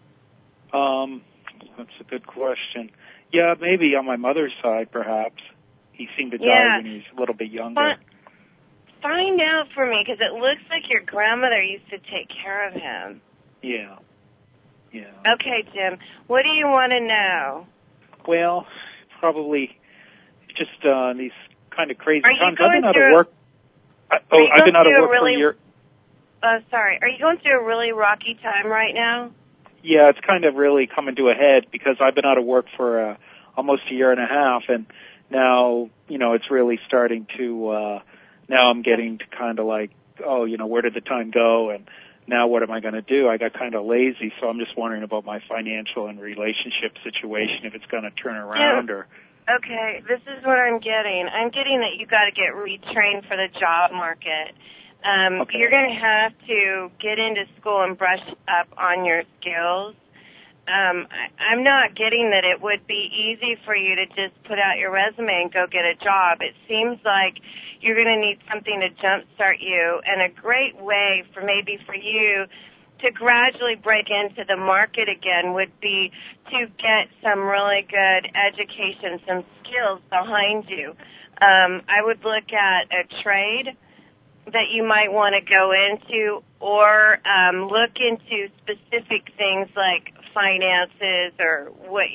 [SPEAKER 9] That's a good question. Yeah, maybe on my mother's side, perhaps. He seemed to die when he was a little bit younger.
[SPEAKER 2] Find out for me, because it looks like your grandmother used to take care of him.
[SPEAKER 9] Yeah.
[SPEAKER 2] Okay, Jim. What do you want to know?
[SPEAKER 9] Well, probably just these kind of crazy times.
[SPEAKER 2] I've been out of
[SPEAKER 9] work. I've been out of work for a year.
[SPEAKER 2] Sorry. Are you going through a really rocky time right now?
[SPEAKER 9] Yeah, it's kind of really coming to a head because I've been out of work for almost a year and a half, and now, it's really starting to, now I'm getting to kind of like, where did the time go? And now what am I going to do? I got kind of lazy, so I'm just wondering about my financial and relationship situation, if it's going to turn around or...
[SPEAKER 2] Okay, this is what I'm getting. I'm getting that you got to get retrained for the job market.
[SPEAKER 9] Okay.
[SPEAKER 2] You're going to have to get into school and brush up on your skills. I'm not getting that it would be easy for you to just put out your resume and go get a job. It seems like you're going to need something to jumpstart you, and a great way for you to gradually break into the market again would be to get some really good education, some skills behind you. I would look at a trade that you might want to go into, or look into specific things like finances or what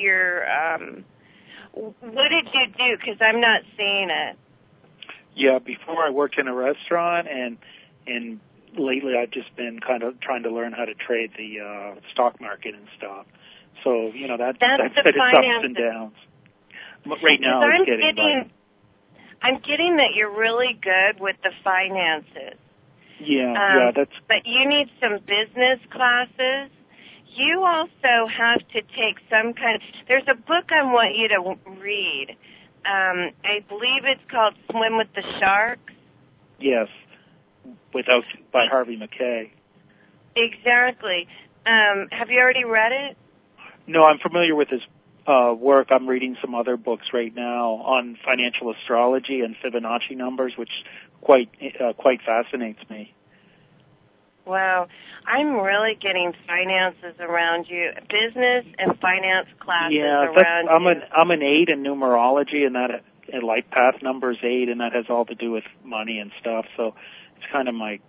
[SPEAKER 2] did you do? Because I'm not seeing it.
[SPEAKER 9] Yeah, before I worked in a restaurant, and lately I've just been kind of trying to learn how to trade the stock market and stuff. So, that's its ups and downs. Right now
[SPEAKER 2] I'm getting that you're really good with the finances.
[SPEAKER 9] Yeah, that's...
[SPEAKER 2] But you need some business classes. You also have to take some kind of... There's a book I want you to read. I believe it's called Swim with the Sharks.
[SPEAKER 9] Yes, by Harvey Mackay.
[SPEAKER 2] Exactly. Have you already read it?
[SPEAKER 9] No, I'm familiar with his work. I'm reading some other books right now on financial astrology and Fibonacci numbers, which quite fascinates me.
[SPEAKER 2] Wow. I'm really getting finances around you, business and finance classes around you.
[SPEAKER 9] I'm an 8 in numerology, and that life path number is 8, and that has all to do with money and stuff. So it's kind of my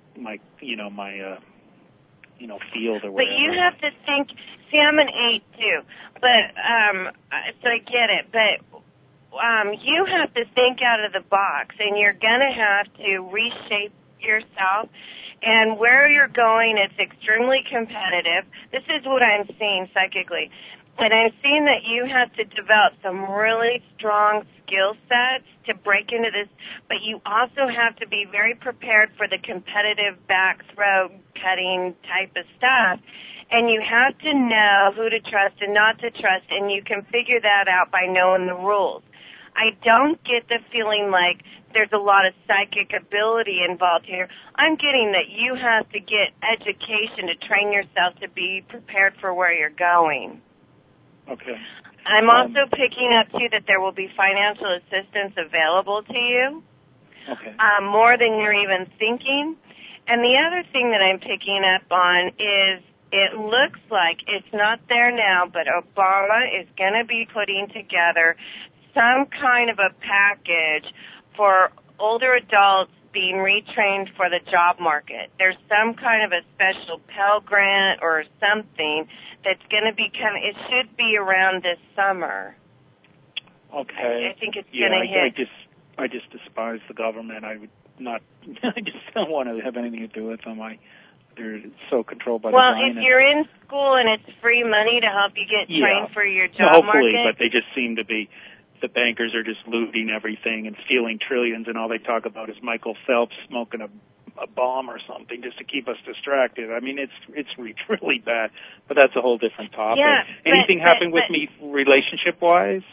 [SPEAKER 9] field or whatever.
[SPEAKER 2] But you have to think. See, I'm an 8 too, but so I get it. But you have to think out of the box, and you're gonna have to reshape yourself. And where you're going, it's extremely competitive. This is what I'm seeing psychically. And I'm seeing that you have to develop some really strong skill sets to break into this, but you also have to be very prepared for the competitive back throat cutting type of stuff. And you have to know who to trust and not to trust, and you can figure that out by knowing the rules. I don't get the feeling like there's a lot of psychic ability involved here. I'm getting that you have to get education to train yourself to be prepared for where you're going.
[SPEAKER 9] Okay.
[SPEAKER 2] I'm also picking up, too, that there will be financial assistance available to you.
[SPEAKER 9] Okay.
[SPEAKER 2] More than you're even thinking. And the other thing that I'm picking up on is it looks like it's not there now, but Obama is going to be putting together some kind of a package for older adults being retrained for the job market. There's some kind of a special Pell Grant or something that's going to be it should be around this summer.
[SPEAKER 9] Okay.
[SPEAKER 2] I think it's going to hit.
[SPEAKER 9] I just despise the government. I would not. I just don't want to have anything to do with them. They're so controlled by the Zionists.
[SPEAKER 2] Well, if you're in school and it's free money to help you get trained for your job
[SPEAKER 9] hopefully,
[SPEAKER 2] market.
[SPEAKER 9] But they just seem to be the bankers are just looting everything and stealing trillions, and all they talk about is Michael Phelps smoking a bomb or something just to keep us distracted. I mean, it's really bad, but that's a whole different topic.
[SPEAKER 2] Yeah,
[SPEAKER 9] Anything happen with me relationship-wise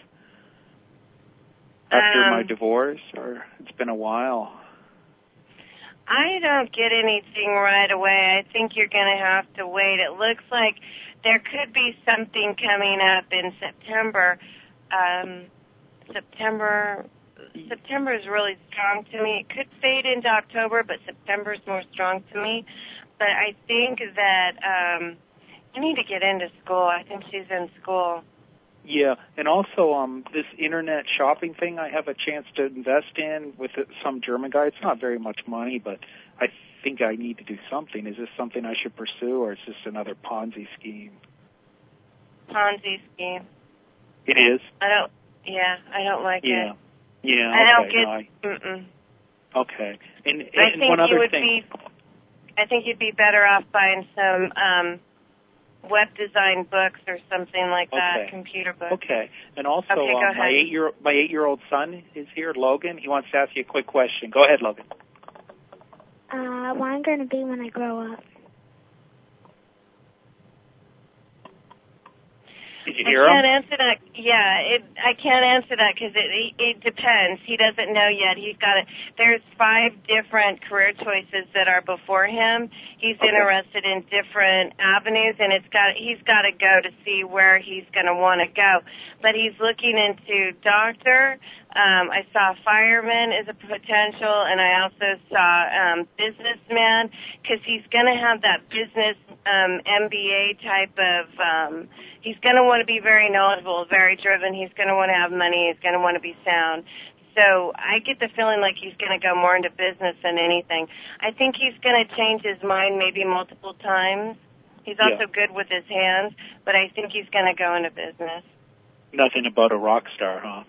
[SPEAKER 9] after my divorce, or it's been a while?
[SPEAKER 2] I don't get anything right away. I think you're going to have to wait. It looks like there could be something coming up in September. September is really strong to me. It could fade into October, but September is more strong to me. But I think that you need to get into school. I think she's in school.
[SPEAKER 9] Yeah, and also this internet shopping thing I have a chance to invest in with some German guy. It's not very much money, but I think I need to do something. Is this something I should pursue, or is this another Ponzi scheme?
[SPEAKER 2] Ponzi scheme.
[SPEAKER 9] It is?
[SPEAKER 2] I don't like it.
[SPEAKER 9] Yeah,
[SPEAKER 2] I
[SPEAKER 9] okay.
[SPEAKER 2] don't get,
[SPEAKER 9] Okay. And
[SPEAKER 2] I think
[SPEAKER 9] one other thing.
[SPEAKER 2] I think you'd be better off buying some web design books or something like that, computer books.
[SPEAKER 9] Okay. And also,
[SPEAKER 2] go ahead.
[SPEAKER 9] my 8-year-old son is here, Logan. He wants to ask you a quick question. Go ahead, Logan.
[SPEAKER 10] What I'm going to be when I grow up.
[SPEAKER 9] Did you hear him?
[SPEAKER 2] I can't answer that. Yeah, I can't answer that because it depends. He doesn't know yet. There's 5 different career choices that are before him. He's interested in different avenues, and he's got to go to see where he's going to want to go. But he's looking into doctor. I saw fireman as a potential, and I also saw businessman because he's going to have that business MBA type of. He's going to want to be very knowledgeable, very driven. He's going to want to have money. He's going to want to be sound. So I get the feeling like he's going to go more into business than anything. I think he's going to change his mind maybe multiple times. He's also good with his hands, but I think he's going to go into business.
[SPEAKER 9] Nothing about a rock star, huh?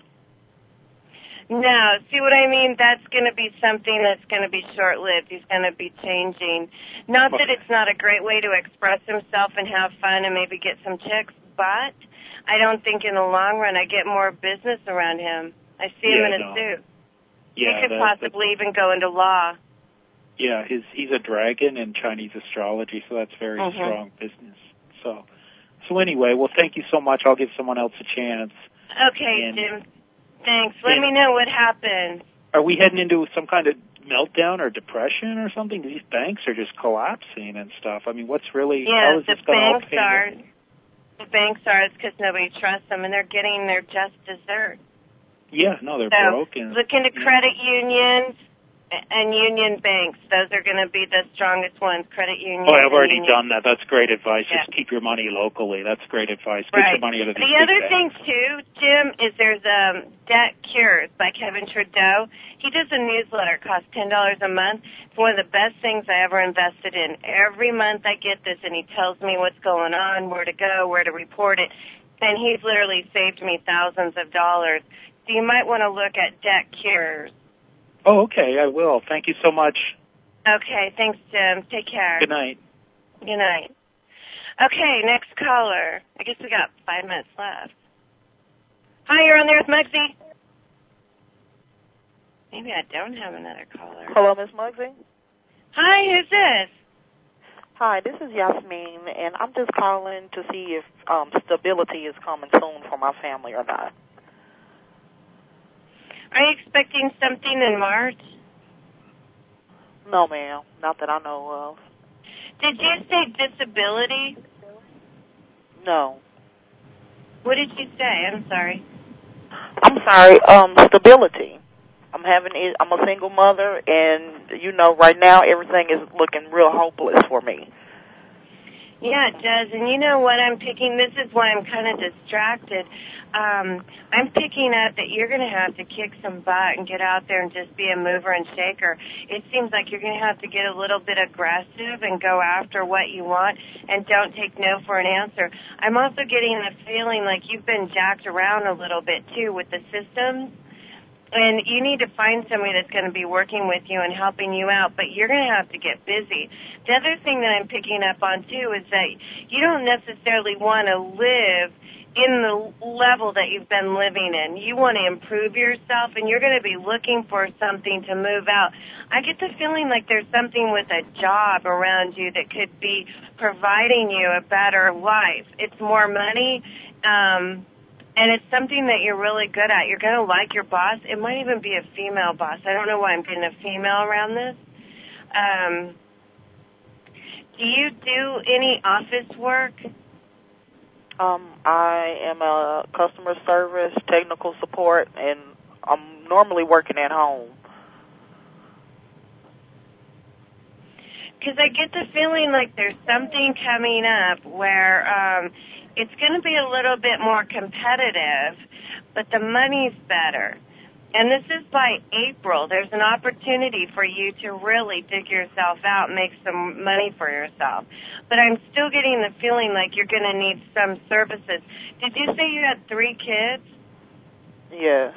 [SPEAKER 2] No, see what I mean? That's going to be something that's going to be short-lived. He's going to be changing. Not that it's not a great way to express himself and have fun and maybe get some chicks, but I don't think in the long run I get more business around him. I see him in a suit.
[SPEAKER 9] Yeah,
[SPEAKER 2] he could possibly even go into law.
[SPEAKER 9] Yeah, he's a dragon in Chinese astrology, so that's very strong business. So anyway, well, thank you so much. I'll give someone else a chance.
[SPEAKER 2] Okay, Jim. Thanks. Let me know what happens.
[SPEAKER 9] Are we heading into some kind of meltdown or depression or something? These banks are just collapsing and stuff. I mean, what's really... how is this going to all pay?
[SPEAKER 2] The banks are. It's because nobody trusts them, and they're getting their just dessert.
[SPEAKER 9] Yeah, no, they're broken.
[SPEAKER 2] Look into credit unions and union banks. Those are going to be the strongest ones, credit unions.
[SPEAKER 9] Oh, I've already done that. That's great advice. Yeah. Just keep your money locally. That's great advice. Get your money out of these
[SPEAKER 2] The other
[SPEAKER 9] big
[SPEAKER 2] thing,
[SPEAKER 9] banks.
[SPEAKER 2] too, Jim, is there's Debt Cures by Kevin Trudeau. He does a newsletter. It costs $10 a month. It's one of the best things I ever invested in. Every month I get this, and he tells me what's going on, where to go, where to report it. And he's literally saved me thousands of dollars. So you might want to look at Debt Cures.
[SPEAKER 9] Oh, okay, I will. Thank you so much.
[SPEAKER 2] Okay, thanks, Jim. Take care.
[SPEAKER 9] Good night.
[SPEAKER 2] Good night. Okay, next caller. I guess we got 5 minutes left. Hi, you're on there with Muggsy. Maybe I don't have another caller.
[SPEAKER 11] Hello, Miss Muggsy.
[SPEAKER 2] Hi, who's this?
[SPEAKER 11] Hi, this is Yasmin, and I'm just calling to see if stability is coming soon for my family or not.
[SPEAKER 2] Are you expecting something in March?
[SPEAKER 11] No, ma'am. Not that I know of.
[SPEAKER 2] Did you say disability?
[SPEAKER 11] No.
[SPEAKER 2] What did you say? I'm sorry.
[SPEAKER 11] I'm sorry. Stability. I'm a single mother, and right now everything is looking real hopeless for me.
[SPEAKER 2] Yeah, it does. And you know what I'm picking? This is why I'm kind of distracted. I'm picking up that you're going to have to kick some butt and get out there and just be a mover and shaker. It seems like you're going to have to get a little bit aggressive and go after what you want and don't take no for an answer. I'm also getting the feeling like you've been jacked around a little bit, too, with the systems. And you need to find somebody that's going to be working with you and helping you out, but you're going to have to get busy. The other thing that I'm picking up on, too, is that you don't necessarily want to live in the level that you've been living in. You want to improve yourself, and you're going to be looking for something to move out. I get the feeling like there's something with a job around you that could be providing you a better life. It's more money, and it's something that you're really good at. You're going to like your boss. It might even be a female boss. I don't know why I'm getting a female around this. Do you do any office work?
[SPEAKER 11] I am a customer service, technical support, and I'm normally working at home.
[SPEAKER 2] Because I get the feeling like there's something coming up where it's going to be a little bit more competitive, but the money's better. And this is by April. There's an opportunity for you to really dig yourself out and make some money for yourself. But I'm still getting the feeling like you're going to need some services. Did you say you had 3 kids?
[SPEAKER 11] Yes.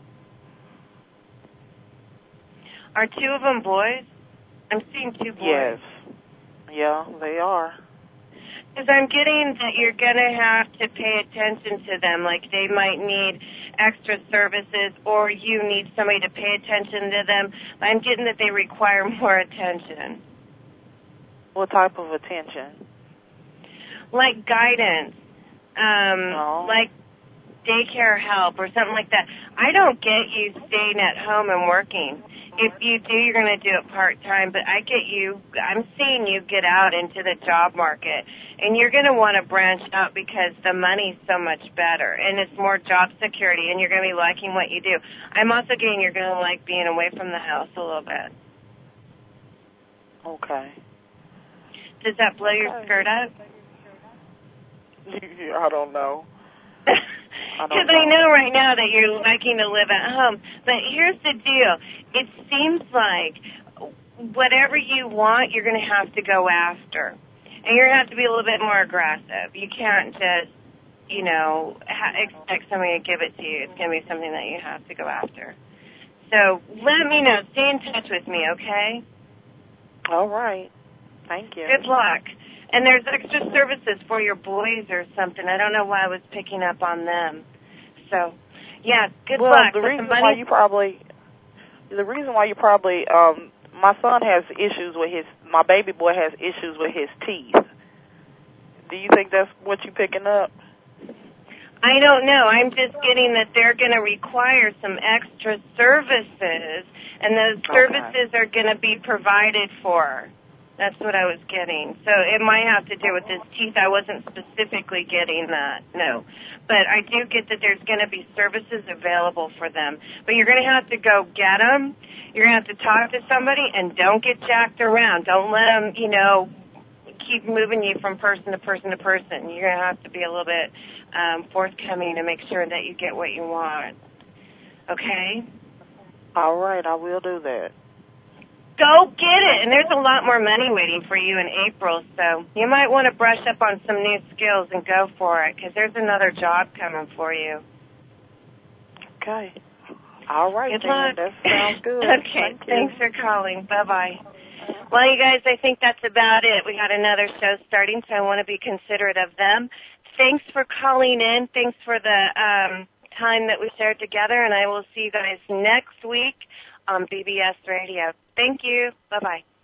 [SPEAKER 2] Are 2 of them boys? I'm seeing 2 boys.
[SPEAKER 11] Yes. Yeah, they are.
[SPEAKER 2] Because I'm getting that you're going to have to pay attention to them, like they might need extra services or you need somebody to pay attention to them. I'm getting that they require more attention.
[SPEAKER 11] What type of attention?
[SPEAKER 2] Like guidance, like daycare help or something like that. I don't get you staying at home and working. If you do, you're going to do it part-time, but I'm seeing you get out into the job market, and you're going to want to branch out because the money's so much better, and it's more job security, and you're going to be liking what you do. I'm also getting you're going to like being away from the house a little bit.
[SPEAKER 11] Okay.
[SPEAKER 2] Does that blow your skirt up?
[SPEAKER 11] I don't know.
[SPEAKER 2] Because I know right now that you're liking to live at home. But here's the deal. It seems like whatever you want, you're going to have to go after. And you're going to have to be a little bit more aggressive. You can't just, expect somebody to give it to you. It's going to be something that you have to go after. So let me know. Stay in touch with me, okay?
[SPEAKER 11] All right. Thank you.
[SPEAKER 2] Good luck. And there's extra services for your boys or something. I don't know why I was picking up on them. So, yeah, good luck.
[SPEAKER 11] The reason why you probably, my son has issues with my baby boy has issues with his teeth. Do you think that's what you're picking up?
[SPEAKER 2] I don't know. I'm just getting that they're going to require some extra services, and those services are going to be provided for. That's what I was getting. So it might have to do with his teeth. I wasn't specifically getting that, no. But I do get that there's going to be services available for them. But you're going to have to go get them. You're going to have to talk to somebody, and don't get jacked around. Don't let them, keep moving you from person to person to person. You're going to have to be a little bit forthcoming to make sure that you get what you want. Okay?
[SPEAKER 11] All right, I will do that.
[SPEAKER 2] Go get it. And there's a lot more money waiting for you in April, so you might want to brush up on some new skills and go for it, because there's another job coming for you.
[SPEAKER 11] Okay. All right,
[SPEAKER 2] good luck.
[SPEAKER 11] That sounds good.
[SPEAKER 2] Okay, thanks for calling. Bye-bye. Well, you guys, I think that's about it. We got another show starting, so I want to be considerate of them. Thanks for calling in. Thanks for the time that we shared together, and I will see you guys next week on BBS Radio. Thank you. Bye-bye.